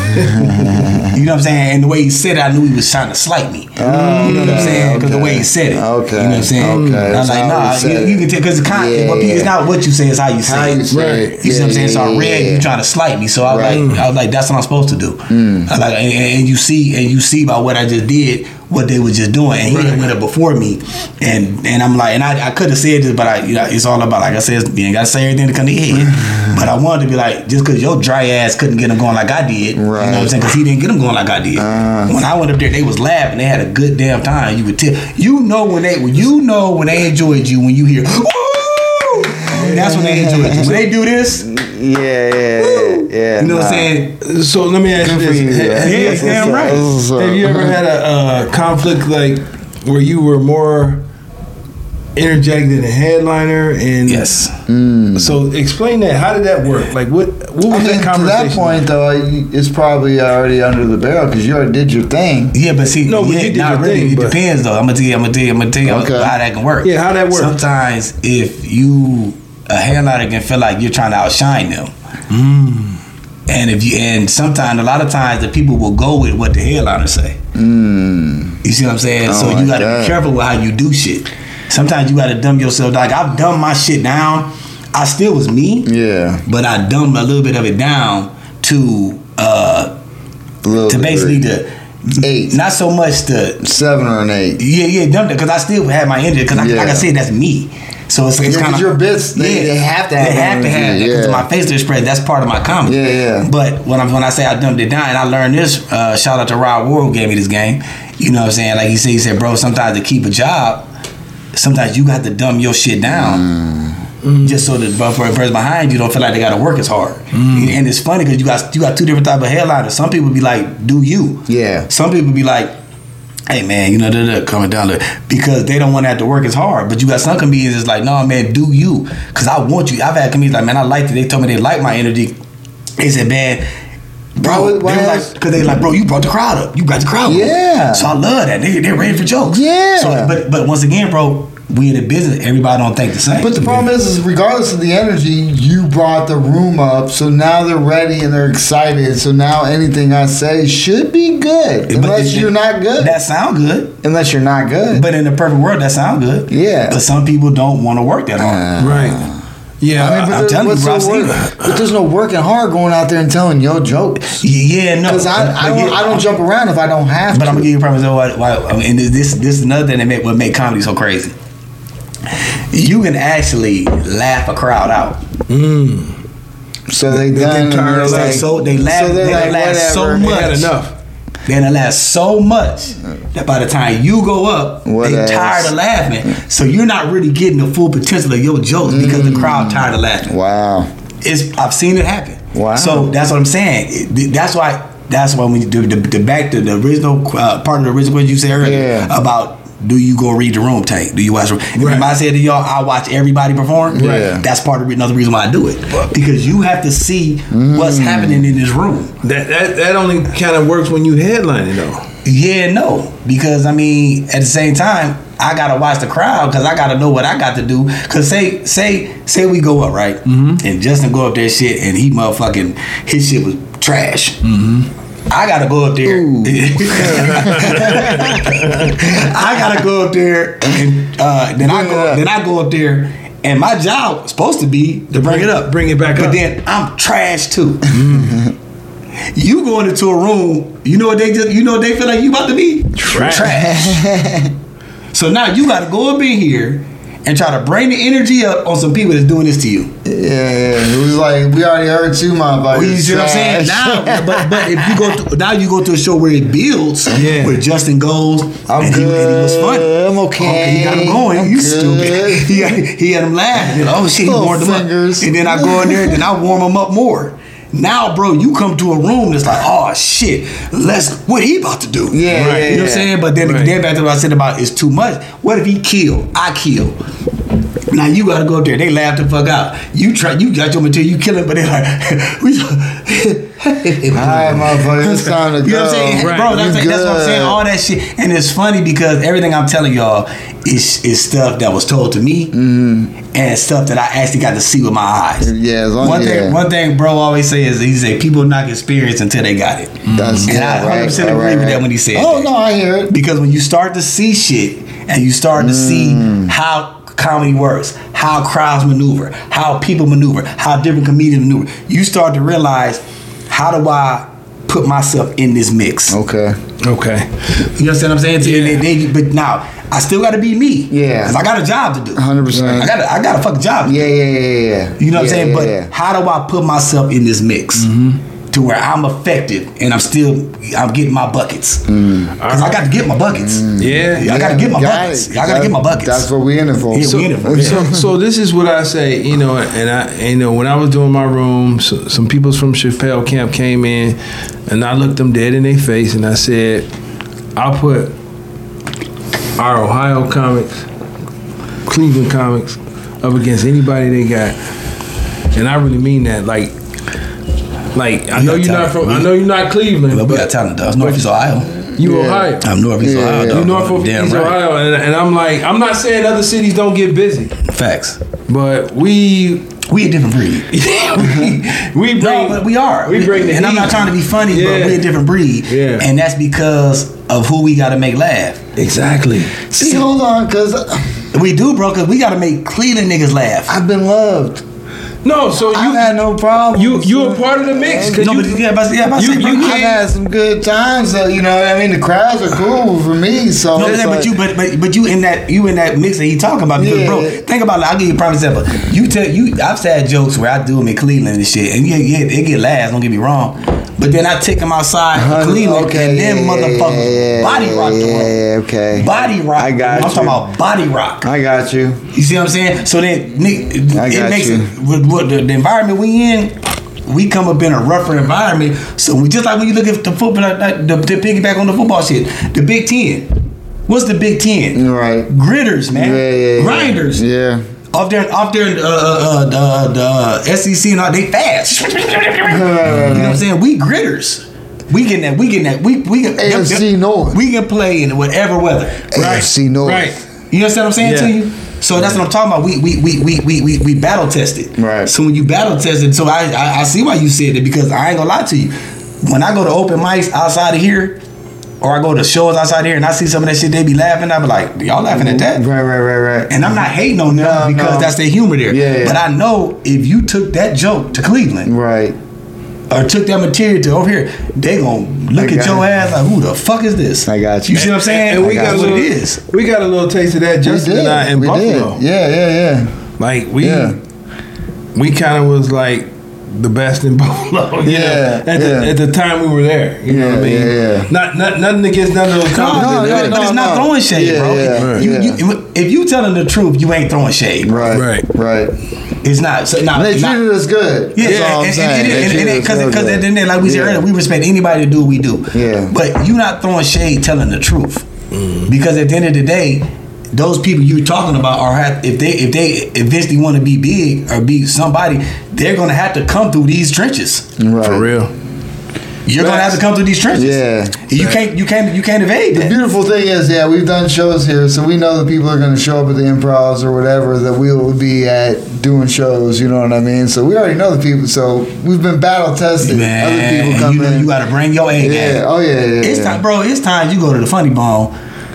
You know what I'm saying? And the way he said it, I knew he was trying to slight me. Oh, You know what I'm okay, saying? Because the okay. way he said it. Okay, You know what I'm saying? okay, And I was that's like, how nah, he said you, it. you can tell, because it's, con- Yeah, it's yeah. not what you say, it's how you say How it. you say it. You see what I'm saying? So I Yeah, read yeah. you trying to slight me. So I was Right. like, I was like, that's what I'm supposed to do. I was like, and, and you see, and you see by what I just did, what they were just doing, and he done went up before me, and and I'm like, and I, I could have said this, but I, you know, it's all about, like I said, you ain't gotta say everything to come to your head. But I wanted to be like, just because your dry ass couldn't get him going like I did, you know what I'm Right. saying? Because he didn't get him going like I did. Uh. When I went up there, they was laughing, they had a good damn time. You could tell, you know when they, when you know when they enjoyed you, when you hear, woo, that's when they enjoyed you. When they do this, Yeah, yeah, yeah, yeah. you know what nah. I'm saying? So let me ask you Good for this: you, Have- man. have you- Yeah, damn right. That's what's up. Have you ever had a uh, conflict like where you were more energetic than a headliner? And Yes. So explain that. How did that work? Like what? What was I mean, that to conversation? that point though, you- it's probably already under the barrel because you already did your thing. Yeah, but see, No, but yeah, you did not your really. thing, it but- depends, though. I'm gonna tell you. I'm gonna tell you. I'm gonna tell you Okay. how that can work. Yeah, how that work? Sometimes, if you a headliner can feel like you're trying to outshine them, and if you and sometimes a lot of times the people will go with what the headliner say. Mm. You see what I'm saying? Oh so my you gotta God. be careful with how you do shit. Sometimes you gotta dumb yourself. Like I've dumbed my shit down. I still was me, Yeah, but I dumbed a little bit of it down to uh a little to bit. basically to Eight. not so much to seven or an eight. yeah, yeah, dumped it because I still had my energy. Because Yeah. like I said, that's me. So it's, it's Yeah, 'cause kind of your bits, they- they have to have they have to energy, have that because yeah. my facial expression. That's part of my comedy. Yeah, yeah. But when I when I say I dumped it down, and I learned this. Uh, shout out to Rob Ward who gave me this game. You know what I'm saying? Like he said, he said, bro, sometimes to keep a job, sometimes you got to dumb your shit down. Mm. Just so that but for a person behind you don't feel like they got to work as hard. And it's funny because you got you got two different type of headliners. Some people be like, "Do you?" Yeah. Some people be like, hey man, you know, they're coming down there because they don't want to have to work as hard. But you got some comedians that's like, no man, do you? Because I want you. I've had comedians like, man, I liked it. They told me they like my energy. They said, man, bro, Why- they why was has- like, because they like, bro, you brought the crowd up. You brought the crowd up. Yeah. So I love that. They they're ready for jokes. Yeah. So, but but once again, bro, we in the business. Everybody don't think the same. But the problem is, is regardless of the energy, you brought the room up, so now they're ready and they're excited. So now anything I say should be good, But unless it- you're not good. That sound good. Unless you're not good. But in the perfect world, that sound good. Yeah. But some people don't want to work that hard. Right. Yeah. I mean, but, I'm there- telling you, what's bro, I've the seen work- it. but there's no working hard going out there and telling your jokes. Yeah, no. Because I, I But don't, yeah, I don't jump around if I don't have But to. I'm gonna give you a premise of why. why I mean, and this this is another thing that make what make comedy so crazy. You can actually laugh a crowd out. So they done. and They they're like, so they laugh. so they they're like, laugh so whatever. much. Had enough. They done laugh so much that by the time you go up, What they else? tired of laughing. So you're not really getting the full potential of your jokes because the crowd tired of laughing. Wow. It's I've seen it happen. Wow. So that's what I'm saying. It- That's why. That's why when you do the, the back to the original uh, part of the original question you said earlier Yeah. about. Do you go read the room tape? Do you watch? Right. Remember I said to y'all, I watch everybody perform. Right. That's part of another reason why I do it because you have to see Mm. what's happening in this room. That that that only kind of works when you headlining though. Yeah, no, because I mean, at the same time, I gotta watch the crowd because I gotta know what I got to do. Cause say say say we go up right, mm-hmm. and Justin go up there shit, and he motherfucking his shit was trash. Mm-hmm. I gotta go up there. I gotta go up there, and uh, then I go. Then I go up there, and my job was supposed to be to bring it up, bring it back but up. But then I'm trash too. Mm-hmm. You going into a room, you know what they just, you know what they feel like you about to be Trash. trash. So now you gotta go up in here and try to bring the energy up on some people that's doing this to you. Yeah, yeah. It was like we already heard you, motherfucker. You see what I'm saying? Now, but but if you go to, now you go to a show where it builds, Yeah. where Justin goes, I'm and, good. He, and he was funny. I'm okay. Okay, he got him going. I'm you good. stupid. He had, he had him laughing. Oh shit, he Little warmed him up. fingers. And then I go in there, and then I warm him up more. Now, bro, you come to a room that's like, oh shit, let's what he about to do? Yeah, right. yeah, You know what I'm yeah. saying? But then Right. then back to what I said about it's too much. What if he kill? I kill. Now you gotta go up there. They laugh the fuck out. You try. You got your material. You kill it, but they like, we. All right, motherfucker, it's time to go. You know what I'm saying, Right. bro? That's, You that's what I'm saying. good. All that shit, and it's funny because everything I'm telling y'all is is stuff that was told to me, Mm-hmm. and stuff that I actually got to see with my eyes. Yeah, as long One yeah. thing, one thing, bro, always say is he say people not experience until they got it. That's And I yeah, one hundred percent right, agree right, with right. that when he said Oh that. no, I hear it. Because when you start to see shit and you start to Mm. see how comedy works, how crowds maneuver, how people maneuver, how different comedians maneuver, you start to realize, how do I put myself in this mix? Okay. Okay. You understand what I'm saying? Yeah. And they- they- but now I still got to be me. Yeah. Because I got a job to do. one hundred percent. I got a, I got a fucking job. To Yeah, do. yeah, yeah, yeah. You know what yeah, I'm saying? yeah, But yeah. how do I put myself in this mix to where I'm effective and I'm still I'm getting my buckets? Because I got to get my buckets. Yeah. I got to get my Got buckets. it. I got to get my buckets. That's what we in it for. Yeah, we in it for. So, so this is what I say, you know, and I, you know, when I was doing my room, so, some people from Chappelle Camp came in, and I looked them dead in their face, and I said, I'll put our Ohio comics, Cleveland comics, up against anybody they got, and I really mean that. Like, like I We know got you're not talent. from, I know you're not Cleveland, But we but got talent though. It's Northeast Ohio. you Yeah. Ohio. I'm Northeast Yeah, Ohio. yeah. Dog. You Norfolk, Damn East right. Ohio, and, and I'm like, I'm not saying other cities don't get busy, Facts. but we We a different breed. we, we bring, No, but we are. We bring the and I'm heat. not trying to be funny, Yeah. but we're a different breed. Yeah. And that's because of who we got to make laugh. Exactly. See, hold on, cause We do, bro, because we got to make Cleveland niggas laugh. I've been loved. No, so I've you had no problem. you you a part of the mix. 'cause No, you, but yeah, but, yeah, but you- say, bro, you you I've had some good times. So, you know what I mean? The crowds are cool for me. So No, it's but, like, you, but but but you in that you in that mix that he talking about because Yeah. bro, think about it. I'll give you a prime example. You tell you I've said jokes where I do them in Cleveland and shit, and yeah, yeah, they get laughs. Don't get me wrong, but then I take them outside Uh-huh, Cleveland, okay, and then yeah, motherfuckers yeah, yeah, body rock the yeah, room. yeah, okay. Body rock. I the got room. I'm you. talking about body rock. I got you. You see what I'm saying? So then, Nick, it I got makes you. it with, with the, the environment we in. We come up in a rougher environment, so we just like when you look at the football, like, like, the, the piggyback on the football shit. The Big Ten. What's the Big Ten? Right. Gritters, man. Yeah, yeah, yeah. Grinders. Yeah. Off there, off there, uh, uh, uh, the, the S E C and all, they fast. You know what I'm saying? We gritters. We getting that. We getting that. We we can, A F C North. We can play in whatever weather. A F C North. right. You understand what I'm saying Yeah. to you? So that's what I'm talking about. We we we we we we, we battle tested. Right. So when you battle tested, so I, I I see why you said it because I ain't gonna lie to you. When I go to open mics outside of here, or I go to shows outside of here and I see some of that shit they be laughing, I be like, y'all laughing at that? Right, right, right, right. And I'm not hating on them No, because no. that's their humor there. Yeah, yeah. But I know if you took that joke to Cleveland Right. or took that material to over here, they gonna look I at got your it. ass like, who the fuck is this? I got you. You see what I'm saying? And we I got, got a what little, it is. we got a little taste of that We Justin did. and I in we Buffalo. did. Yeah, yeah, yeah. Like we Yeah. we kind of was like the best in Buffalo. you Yeah, know, at the yeah. at the time we were there. You know what I Yeah, mean? yeah, yeah. Not not nothing against none of those comics. no, that- no, but, but it's no, not no. throwing shade, Yeah, bro. yeah, you, yeah. you, if you telling the truth, you ain't throwing shade, bro. Right. Right. Right. It's not. So, not they not, treated us good. Yeah, That's all I'm saying. Because at the end of the day, like we said Yeah. earlier, we respect anybody to do what we do. Yeah. But you not throwing shade, telling the truth. Mm. Because at the end of the day, those people you're talking about are have, if they if they eventually want to be big or be somebody, they're gonna have to come through these trenches. Right. For real. You're gonna have to come through these trenches. Yeah. You can't you can't you can't evade The that. beautiful thing is, yeah, we've done shows here, so we know that people are going to show up at the improvs or whatever that we will be at doing shows. You know what I mean? So we already know the people. So we've been battle tested. Man, Other people and come you know in. you gotta bring your A game. Yeah. Oh yeah. yeah It's yeah. time, bro. It's time you go to the Funny Bone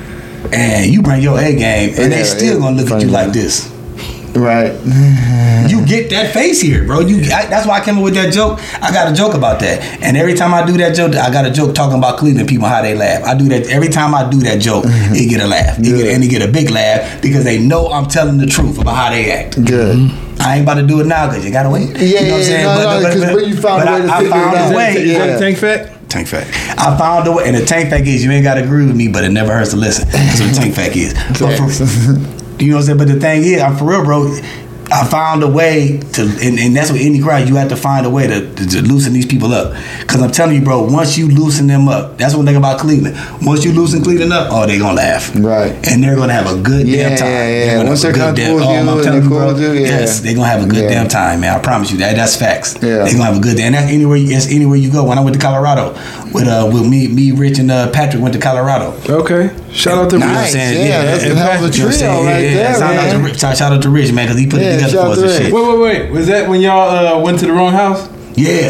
and you bring your A game, and Yeah, they still yeah, gonna look at Funny you Bone. like this. Right. You get that face here, bro. You I, that's why I came up with that joke. I got a joke about that, and every time I do that joke, I got a joke talking about Cleveland people how they laugh. I do that every time I do that joke. It get a laugh, it get, and they get a big laugh because they know I'm telling the truth about how they act. Good. I ain't about to do it now because you gotta wait. Yeah, you know yeah, what I'm saying? no, no, but, 'cause but, when you found but a way to I, I figure it found out. a way. Is that Yeah. a tank fact? Tank fact. I found a way, and the tank fact is you ain't gotta agree with me, but it never hurts to listen. That's what the tank fact is. But for, you know what I'm saying? But the thing is, I'm for real, bro. I found a way to, and, and that's what any crowd, you have to find a way to, to, to loosen these people up. Because I'm telling you, bro, once you loosen them up, that's one thing about Cleveland. Once you loosen Cleveland up, oh, they gonna laugh. Right. And they're gonna have a good Yeah, damn time. yeah, yeah. They're gonna Once have a they're good comfortable with damn- you I'm and telling they're bro, cool with you, yeah. Yes, they're gonna have a good Yeah. damn time, man. I promise you that. That's facts. Yeah. They're gonna have a good day. And that's anywhere, it's anywhere you go. When I went to Colorado, with uh, with me, me, Rich, and uh, Patrick went to Colorado. Okay. Shout out to You know what I'm Rich. saying? Yeah, that's a and hell of a Patrick, you know what I'm trio saying? right there, shout Out to man. Rich, shout out to Rich, man, because he put Yeah, it together shout for us out and to shit. Wait, wait, wait. Was that when y'all uh, went to the wrong house? Yeah, yeah,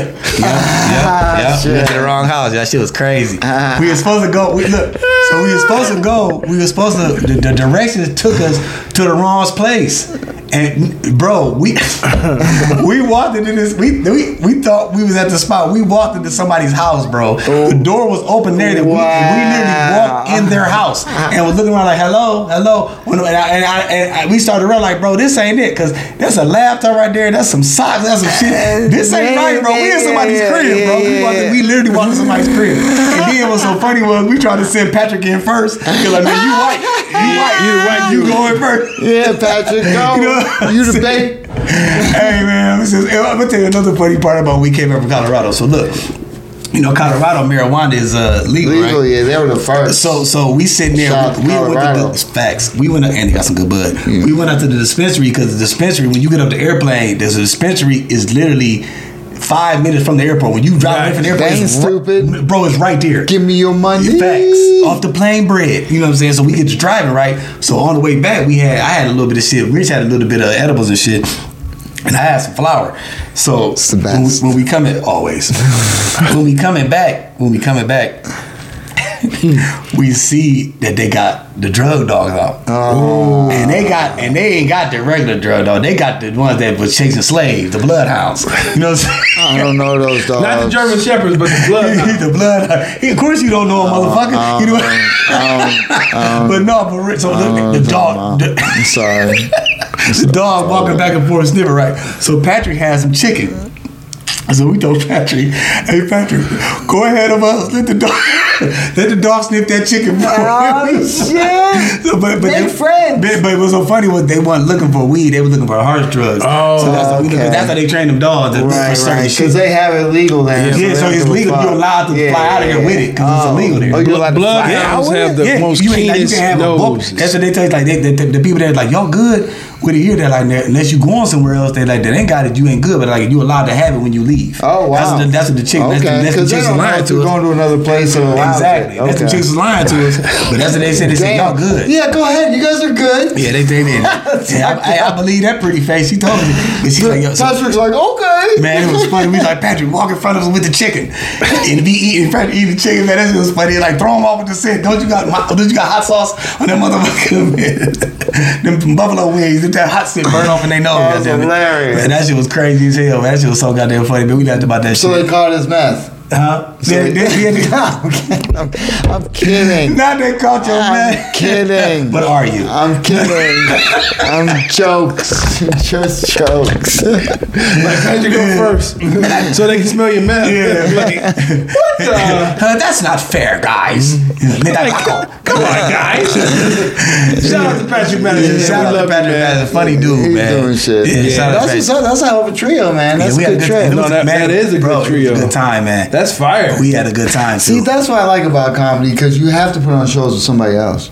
yeah, yeah. Shit. We went to the wrong house. That shit was crazy. We were supposed to go. We look. So we were supposed to go. We were supposed to. The, the directions took us to the wrong place. And bro, we we walked into this. We we we thought we was at the spot. We walked into somebody's house, bro. Oh. The door was open there. That we, we literally walked in their house and was looking around like, hello, hello. When, and I, and, I, and I, we started to realize, like, bro, this ain't it. Because that's a laptop right there. That's some socks. That's some shit. This ain't right, bro. We in somebody's Yeah, crib, bro. We, yeah, walked in, we literally walked in somebody's crib. And then what's so funny was we tried to send Patrick in first. Because like, man, you white. You white. You white. You going first. Yeah, Patrick, go. You know what I'm You the saying? bait. Hey man, this is, I'm gonna tell you another funny part about when we came up from Colorado. So look, you know, Colorado marijuana is uh, legal, Legal, right? yeah, they were the first. So so we sitting there, Shout out to we, we went to Colorado. the facts. We went up, and they got some good bud. We went out to the dispensary because the dispensary, when you get up the airplane, there's a dispensary is literally five minutes from the airport. When you drive away from the airport, Dang it's stupid. Right, bro, it's right there. Give me your money. Facts off the plane bread. You know what I'm saying? So we get to driving, right? So on the way back, we had I had a little bit of shit. Rich had a little bit of edibles and shit. And I had some flour. So It's the when we, best. when we coming always, when we coming back, when we coming back, we see that they got the drug dogs out. Oh. And they got and they ain't got the regular drug dog. They got the ones that was chasing slaves, the bloodhounds. You know what I'm saying? I don't know those dogs. Not the German Shepherds, but the blood. the blood. He, of course, you don't know a motherfucker. Um, you know. um, but no, but Rich, so look, the dog. The, I'm sorry. the dog walking back and forth sniffing, right? So Patrick had some chicken. So we told Patrick, hey Patrick, go ahead of us. Let the dog let the dog sniff that chicken. Oh, shit. So, but, but They they, friends. But, but it was so funny was they weren't looking for weed, they were looking for harsh drugs. Oh, so that's, okay. that's how they train them dogs to look for Right, certain right. shit. Because they have it legal there. Yeah, so they it's don't legal. give a You're fuck. allowed to Yeah, fly out of here yeah, with it because yeah. it's illegal there. Oh, you're allowed to fly Bloodhounds out with have it? the Yeah, most you ain't like you keenest can have a book. noses. That's what they tell you. Like they, the, the, the people that are like y'all good with it here. They're like unless you going somewhere else, they like they ain't got it. You ain't good, but like you allowed to have it when you leave. Oh, wow. That's what the, that's what the chick. Okay, That's, the- that's because the they chicks don't know lying if to you're us. going to another place that allows Exactly. it. That's the Okay. chicks was lying to us. But that's what they said. They said y'all good. Yeah, go ahead. You guys are good. Yeah, they they did. Yeah, I, I, I believe that pretty face. She told me. But she's like, yo, so, Patrick's like, okay. man, it was funny. We was like, Patrick, walk in front of us with the chicken. And be eating, Patrick eating chicken, man. That shit was funny. Like, throw him off with the scent. Don't you got don't you got hot sauce on that motherfucker, man? Them buffalo wings, if that hot shit burn off in their nose. That's goddamn it. hilarious. Man, that shit was crazy as hell, man. That shit was so goddamn funny. But we laughed about that So shit. they caught his meth. Huh? So- They- they- they- I'm kidding. I'm, I'm kidding. Not that culture, man. I'm kidding. What are you? I'm kidding. I'm jokes. Just jokes. Like, how'd you go first? So they can smell your mouth. Yeah, like, What the? uh, that's not fair, guys. Like, come, come on, guys. Shout out to Patrick Madison. Yeah, shout We out love to Patrick you, man. Madison. Funny dude, He's man. doing shit. Yeah, shout out to That's, Patrick. what's up. That's a hell of a trio, man. That's Yeah, we a had good a trio. it No, was- that- man, that is a good bro, it was trio. a good time, man. That's fire. We had a good time too. See, that's what I like about comedy because you have to put on shows with somebody else.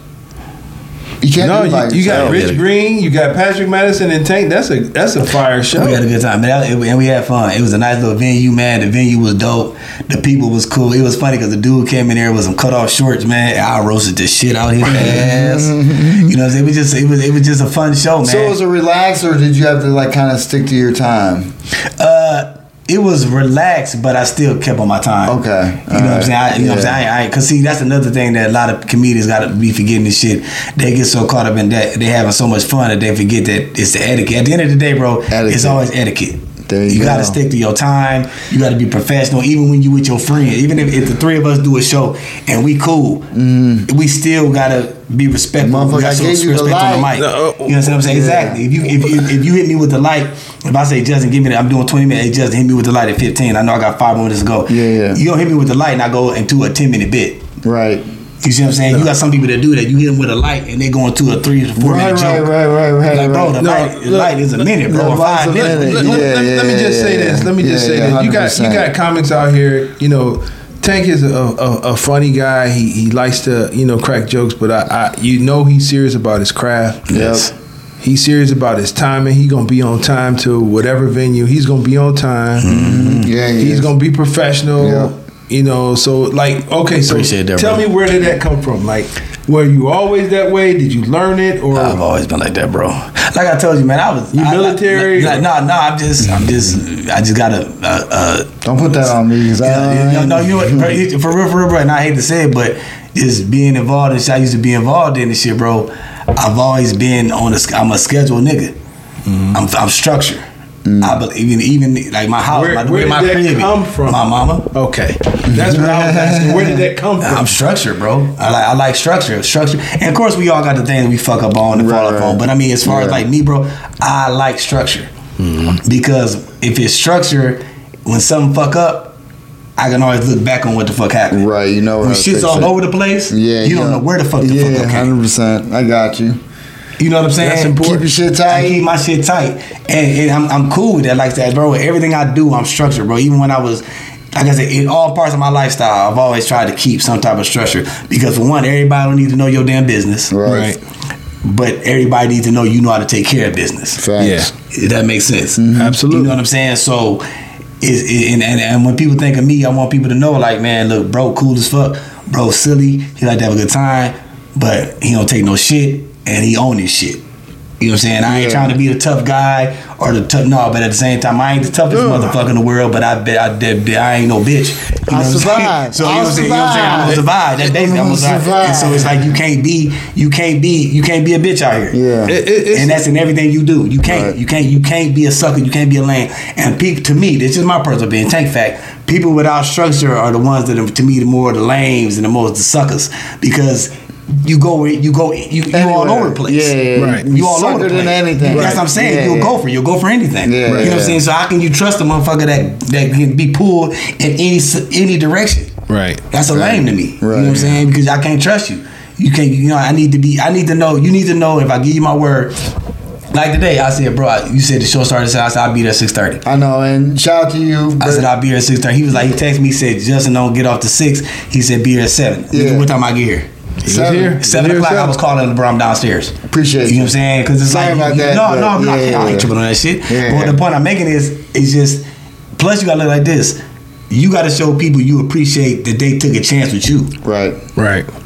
You can't No, do it by you, you got yourself. Rich Green, you got Patrick Madison and Tank. That's a that's a fire show. We had a good time, man. That- and we had fun. It was a nice little venue, man. The venue was dope. The people was cool. It was funny because the dude came in there with some cut off shorts, man. I roasted the shit out his ass. You know, it was just it was it was just a fun show, man. So it was a relax, or did you have to like kind of stick to your time? Uh, it was relaxed, but I still kept on my time. Okay. You know what I'm saying? I, you know what I'm saying? I, I, Cause see, that's another thing that a lot of comedians got to be forgetting this shit. They get so caught up in that they having so much fun that they forget that it's the etiquette. At the end of the day, bro, Etiquette. it's always etiquette. There you You go. gotta stick to your time. You gotta be professional, even when you with your friend. Even if, if the three of us do a show and we cool, we still gotta be respectful. Motherfucker, We gotta I show gave you the respect on the light. mic. No, uh, You know what I'm saying? Yeah. Exactly. If you if, if if you hit me with the light, if I say Justin, give me, the, I'm doing twenty minutes. Hey Justin, hit me with the light at fifteen. I know I got five more minutes to go. Yeah, yeah. You don't hit me with the light and I go into a ten minute bit. Right. You see what I'm saying? You got some people that do that. You hit them with a light and they go into a three to four Right, minute right, joke. right, right, right, Like, bro, right. the, No, light, the look, light is a minute, bro. the or light's five a minutes. minute. Let, let- Yeah, let- let me yeah, just say yeah, this. Let me just yeah, say yeah, this. You got you one hundred percent. got comics out here. You know, Tank is a, a, a funny guy. He he likes to you know crack jokes, but I, I you know he's serious about his craft. Yes. He's serious about his timing. He gonna be on time to whatever venue. He's gonna be on time. Yeah, he He's is. gonna be professional. Yeah. You know, so like okay, so Appreciate that, tell bro. me where did that come from? Like, were you always that way? Did you learn it or? I've always been like that, bro. Like I told you, man, I was You I- military? I, no, no, I'm just, I'm just, I just gotta. Uh, uh, Don't put that on me. 'Cause I- no, no, you know what? For, for real, for real, bro. And I hate to say it, but just being involved in shit, I used to be involved in this shit, bro. I've always been on a. I'm a scheduled nigga. I'm, I'm structured. I believe even even like my house, Where, my, where did my that crib, come from? my mama. Okay, that's what I was asking. Where did that come from? I'm structured, bro. I like I like structure, structure, and of course we all got the things we fuck up on and fall Right, off on. right. But I mean, as far as Yeah. like me, bro, I like structure because if it's structure, when something fuck up, I can always look back on what the fuck happened. Right, you know When how to shit's fix all it. over the place, Yeah, you don't yeah. know where the fuck the yeah, fuck up came. hundred percent. I got you. You know what I'm saying? That's important. Keep your shit I tight. keep my shit tight, and, and I'm I'm cool with that. Like that, bro. Everything I do, I'm structured, bro. Even when I was, like I said, in all parts of my lifestyle, I've always tried to keep some type of structure because for one, everybody don't need to know your damn business, Right. but everybody needs to know you know how to take care of business. Facts. If that makes sense. Absolutely. You know what I'm saying? So, is and, and and when people think of me, I want people to know, like, man, look, bro, cool as fuck, bro, silly. He like to have a good time, but he don't take no shit, and he own his shit. You know what I'm saying? I ain't Yeah. trying to be the tough guy or the tough no, but at the same time, I ain't the toughest Yeah. motherfucker in the world. But I bet I, bet- bet I ain't no bitch. You know I'll what I'm saying? survive. So you know I'll what I'm saying? You know what I'm saying? I'm gonna survive. That's basically I'm I'm gonna gonna survive. And so it's like you can't be, you can't be, you can't be a bitch out here. Yeah. It- it- it's- And that's in everything you do. You can't, Right. you can't, you can't be a sucker. You can't be a lame. And people, to me, this is my personal opinion. Tank fact: people without structure are the ones that are, to me, the more the lames and the most the suckers because you go, you go, you, you all Anywhere. over the place. Yeah, yeah, yeah. Right. You all over Sucker the place. than anything. That's Right. what I'm saying. Yeah, You'll yeah. go for, you'll go for anything. Yeah, you know what yeah. I'm saying. So how can you trust a motherfucker that that can be pulled in any any direction? Right. That's a lame to me. You know what I'm Right. saying? Because I can't trust you. You can't. You know, I need to be. I need to know. You need to know if I give you my word. Like today, I said, bro, I- you said the show started. I said, I'll be there at six thirty. I know, and shout out to you. I said, I'll be here at six thirty. He was like, he texted me, he said, Justin, don't get off to six. He said, be here at seven. Yeah. Nigga, what time I get here? He was Seven. here. Seven He was o'clock, here I was calling the bro, I'm downstairs. Appreciate You know what I'm saying? Because it's Sorry like, about you- that, no, but no, I'm not, yeah, I yeah. ain't tripping on that shit. Yeah. But the point I'm making is, is just, plus you gotta look like this. You gotta show people you appreciate that they took a chance with you. Right. Right.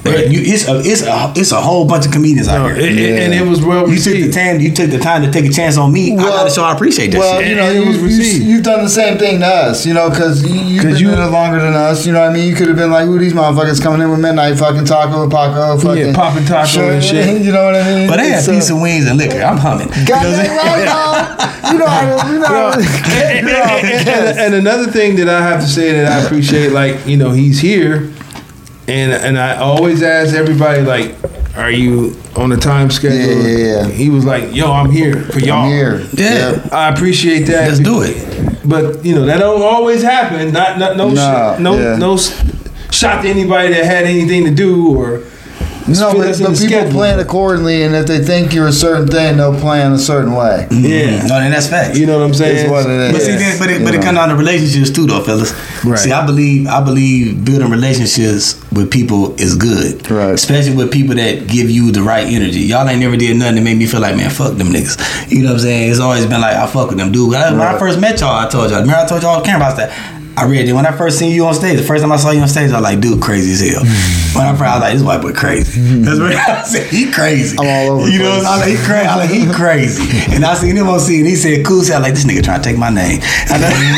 Right. You, it's a it's a it's a whole bunch of comedians No, out here. it- it- and it was well You took the received. time. You took the time to take a chance on me. I gotta show I appreciate that Well, shit. you know, And it you, was you, received. you've done the same thing to us, you know, because you, you've 'Cause been you- in it longer than us. You know what I mean? You could have been like, who these motherfuckers coming in with Midnight fucking Taco, Paco, fucking Yeah, popping taco Sure, and shit. You know what I mean? But they had It's, uh, piece of wings and liquor. I'm humming. You know what I'm Goddamn saying? right, dog. You know how to, you know how to, and, and- and- and another thing that I have to say that I appreciate, like, you know, he's here, and and I always ask everybody, like, are you on a time schedule? Yeah, yeah, yeah. He was like, yo, I'm here for y'all. I'm here. Yeah. I appreciate that. Let's do it. But you know that don't always happen. Not, not no, No, shit, no, yeah. no s- shot to anybody that had anything to do or. No, fit but, us in but the people schedule. plan accordingly, and if they think you're a certain thing, they'll plan a certain way. Yeah, No, and that's facts. you know what I'm saying. It's what it is. But see, then, but it, You but it know. comes down to relationships too, though, fellas. Right. See, I believe I believe building relationships with people is good, Right. Especially with people that give you the right energy. Y'all ain't never did nothing that made me feel like, man, fuck them niggas. You know what I'm saying? It's always been like, I fuck with them, dude. When I, when I Right. first met y'all, I told y'all. Remember, I told y'all on camera about that. I read it when I first seen you on stage. The first time I saw you on stage, I was like, dude, crazy as hell. When I first, I was like, this white boy crazy. That's what I said. He crazy. I'm all over the You know, place. I was like, he crazy. I was like, he crazy. And I seen him on scene. He said, cool. So I was like, this nigga trying to take my name. I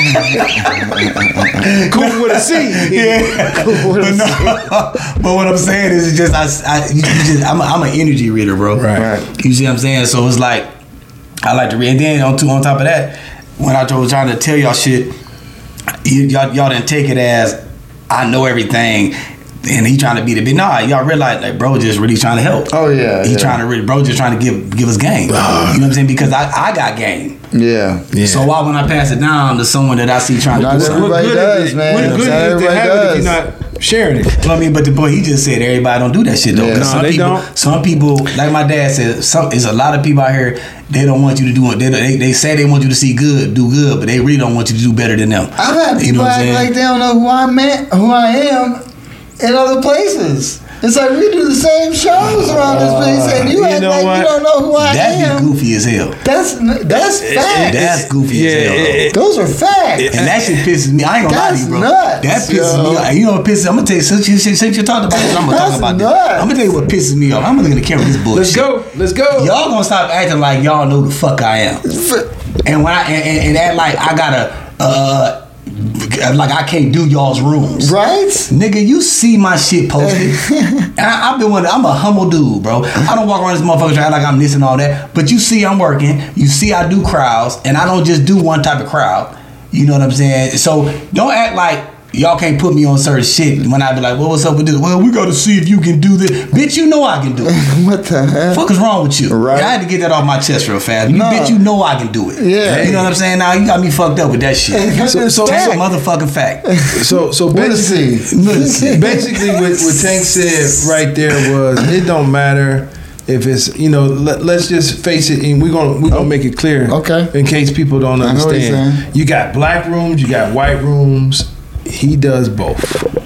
know- Cool with a C. yeah. But, no, but what I'm saying is, it's just I, I you just I'm, a, I'm an energy reader, bro. Right. Right. You see what I'm saying? So it's like I like to read. And then on two on top of that, when I was trying to tell y'all shit, you, y'all y'all didn't take it as I know everything. And he trying to be the big. Nah, y'all realize like bro just really trying to help. Oh, yeah, He yeah. trying to really bro just trying to give give us game. You know what I'm saying? Because I, I got game. Yeah. Yeah. So why when I pass it down to someone that I see trying to Not do something? everybody What good does, is it? man. What Not good is it to everybody have it if does. you're not sharing it? Well, I mean, but the boy, he just said everybody don't do that shit though. Yeah. 'Cause No, some they people, don't. Some people, like my dad said, some there's a lot of people out here. They don't want you to do it. They, they they say they want you to see good, do good, but they really don't want you to do better than them. I've had You people know what I'm act saying? like they don't know who I'm at, who I am in other places. It's like we do the same shows around this place, and you, You act know like what? you don't know who I That'd am. be goofy as hell. That's that's facts. That's goofy Yeah, as hell. though. it- Those are facts. And that shit pisses me. I ain't gonna lie to That's you, bro. nuts, that pisses yo. me off. You know what pisses? I'm gonna tell you since you since you talked about this, I'm gonna That's talk about nuts. this. I'm gonna tell you what pisses me off. I'm looking at the camera. This bullshit. Let's go. Let's go. Y'all gonna stop acting like y'all know the fuck I am. And when I and, and, and act like I gotta uh like I can't do y'all's rooms. Right? Nigga, you see my shit posted. And I, I've been one. I'm a humble dude, bro. I don't walk around this motherfucker trying like I'm this and all that. But you see, I'm working. You see, I do crowds, and I don't just do one type of crowd. You know what I'm saying? So don't act like y'all can't put me on certain shit when I be like, well, what's up with this? Well, we got to see if you can do this. Bitch, you know I can do it. What the hell? Fuck is wrong with you? Right. I had to get that off my chest real fast. You Nah. bitch, you know I can do it. Yeah. You know what I'm saying? Now you got me fucked up with that shit. So- so- That's a so- motherfucking fact. So so Let's basically, see. Let's see. basically what, what Tank said right there was it don't matter if it's you know let, let's just face it and we're gonna we're gonna make it clear Okay. in case people don't I know what he's understand. saying. You got black rooms, you got white rooms. He does both.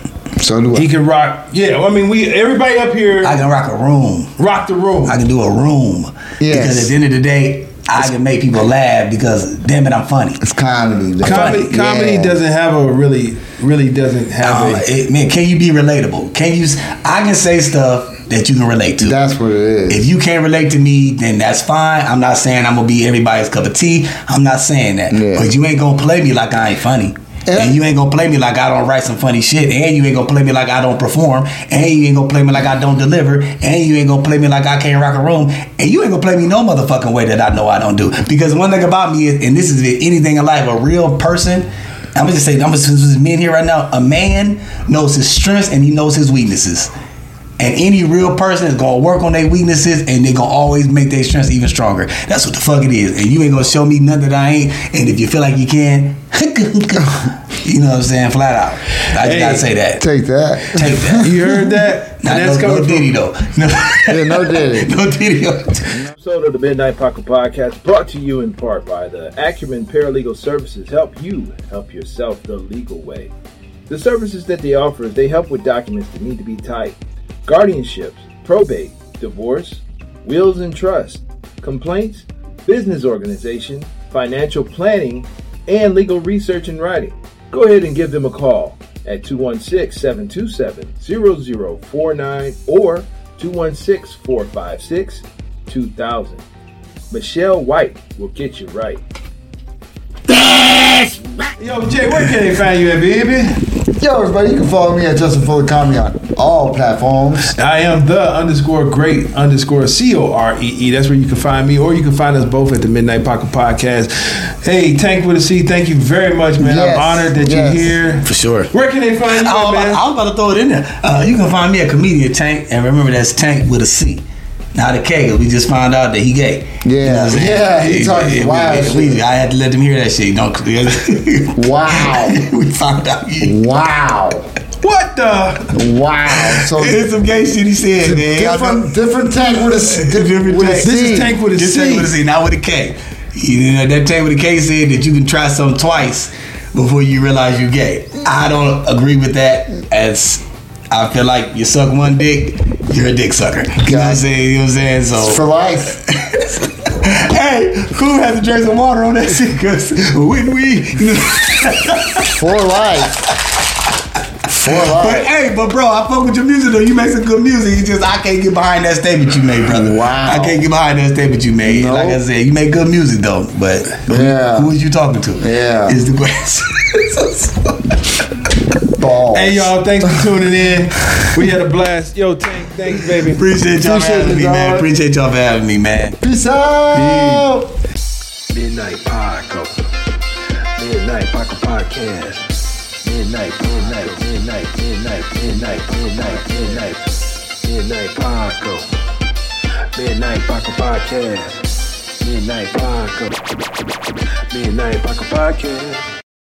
So do I. He can rock. Yeah, I mean we everybody up here I can rock a room. rock the room. I can do a room. Yes. Because at the end of the day, I can make people laugh because damn it, I'm funny. It's comedy. man. Comedy, Yeah. comedy doesn't have a really, really doesn't have Uh, a. it, man, can you be relatable? Can you? s- I can say stuff that you can relate to. That's what it is. If you can't relate to me, then that's fine. I'm not saying I'm gonna be everybody's cup of tea. I'm not saying that. Yeah. But you ain't gonna play me like I ain't funny. Yeah. And you ain't gonna play me like I don't write some funny shit. And you ain't gonna play me like I don't perform. And you ain't gonna play me like I don't deliver. And you ain't gonna play me like I can't rock a room. And you ain't gonna play me no motherfucking way that I know I don't do. Because one thing about me is, and this is anything in life, a real person, I'm gonna just say, I'm gonna just men here right now. A man knows his strengths and he knows his weaknesses. And any real person is gonna work on their weaknesses and they gonna always make their strengths even stronger. That's what the fuck it is. And you ain't gonna show me nothing that I ain't. And if you feel like you can, you know what I'm saying, flat out. I just Hey, gotta say that. Take that. Take that. You heard that? Not And that's no, no coming Diddy from. though. No, Yeah, no Diddy. no Diddy. Episode of the Midnight Pocket Podcast brought to you in part by the Acumen Paralegal Services. Help you help yourself the legal way. The services that they offer is they help with documents that need to be typed, guardianships, probate, divorce, wills and trust, complaints, business organization, financial planning, and legal research and writing. Go ahead and give them a call. at two one six, seven two seven, zero zero four nine or two one six, four five six, two thousand. Michelle White will get you right. Yo, Jay, where can they find you at, baby? Yo, everybody, you can follow me at Justin Fuller Comedy on all platforms. I am the underscore great underscore C O R E E. That's where you can find me, or you can find us both at the Midnight Pocket Podcast. Hey, Tank with a C, thank you very much, man. Yes, I'm honored that yes. you're here. For sure. Where can they find you, I was, man? about, I was about to throw it in there. Uh, you can find me at Comedian Tank, and remember that's Tank with a C. Not a K, 'cause we just found out that he gay. Yeah, you know what I'm saying? yeah, he It- talking it- wild it- shit. we- I had to let them hear that shit. Don't. Wow. We found out. He, Wow. What the? Wow. So it's some gay shit he said, man. Y'all know- different, different tank with a, s- Different with a tank. C. This is Tank with a Just C. Tank with a C, not with a K. You know, that Tank with a K said that you can try something twice before you realize you're gay. I don't agree with that. As I feel like you suck one dick, you're a dick sucker. You know what I'm saying? You know what I'm saying? So It's for life. hey, cool had to drink some water on that shit because when we For life. For But life. hey, but bro, I fuck with your music though. You make some good music. You just I can't get behind that statement you made, brother. Wow. I can't get behind that statement you made. Nope. Like I said, you make good music though. But Yeah. who, who is you talking to? Yeah. Is the question. Balls. Hey, y'all, thanks for tuning in. We had a blast. Yo, Tank, thanks, baby. Appreciate y'all for Appreciate having it, me, dog. man. Appreciate y'all for having me, man. Peace out. Midnight Podcast. Midnight Pocket Podcast. Midnight, midnight, midnight, midnight, midnight, midnight, midnight, midnight Podcast. Midnight Pocket Podcast. Midnight Podcast. Midnight Pocket Podcast.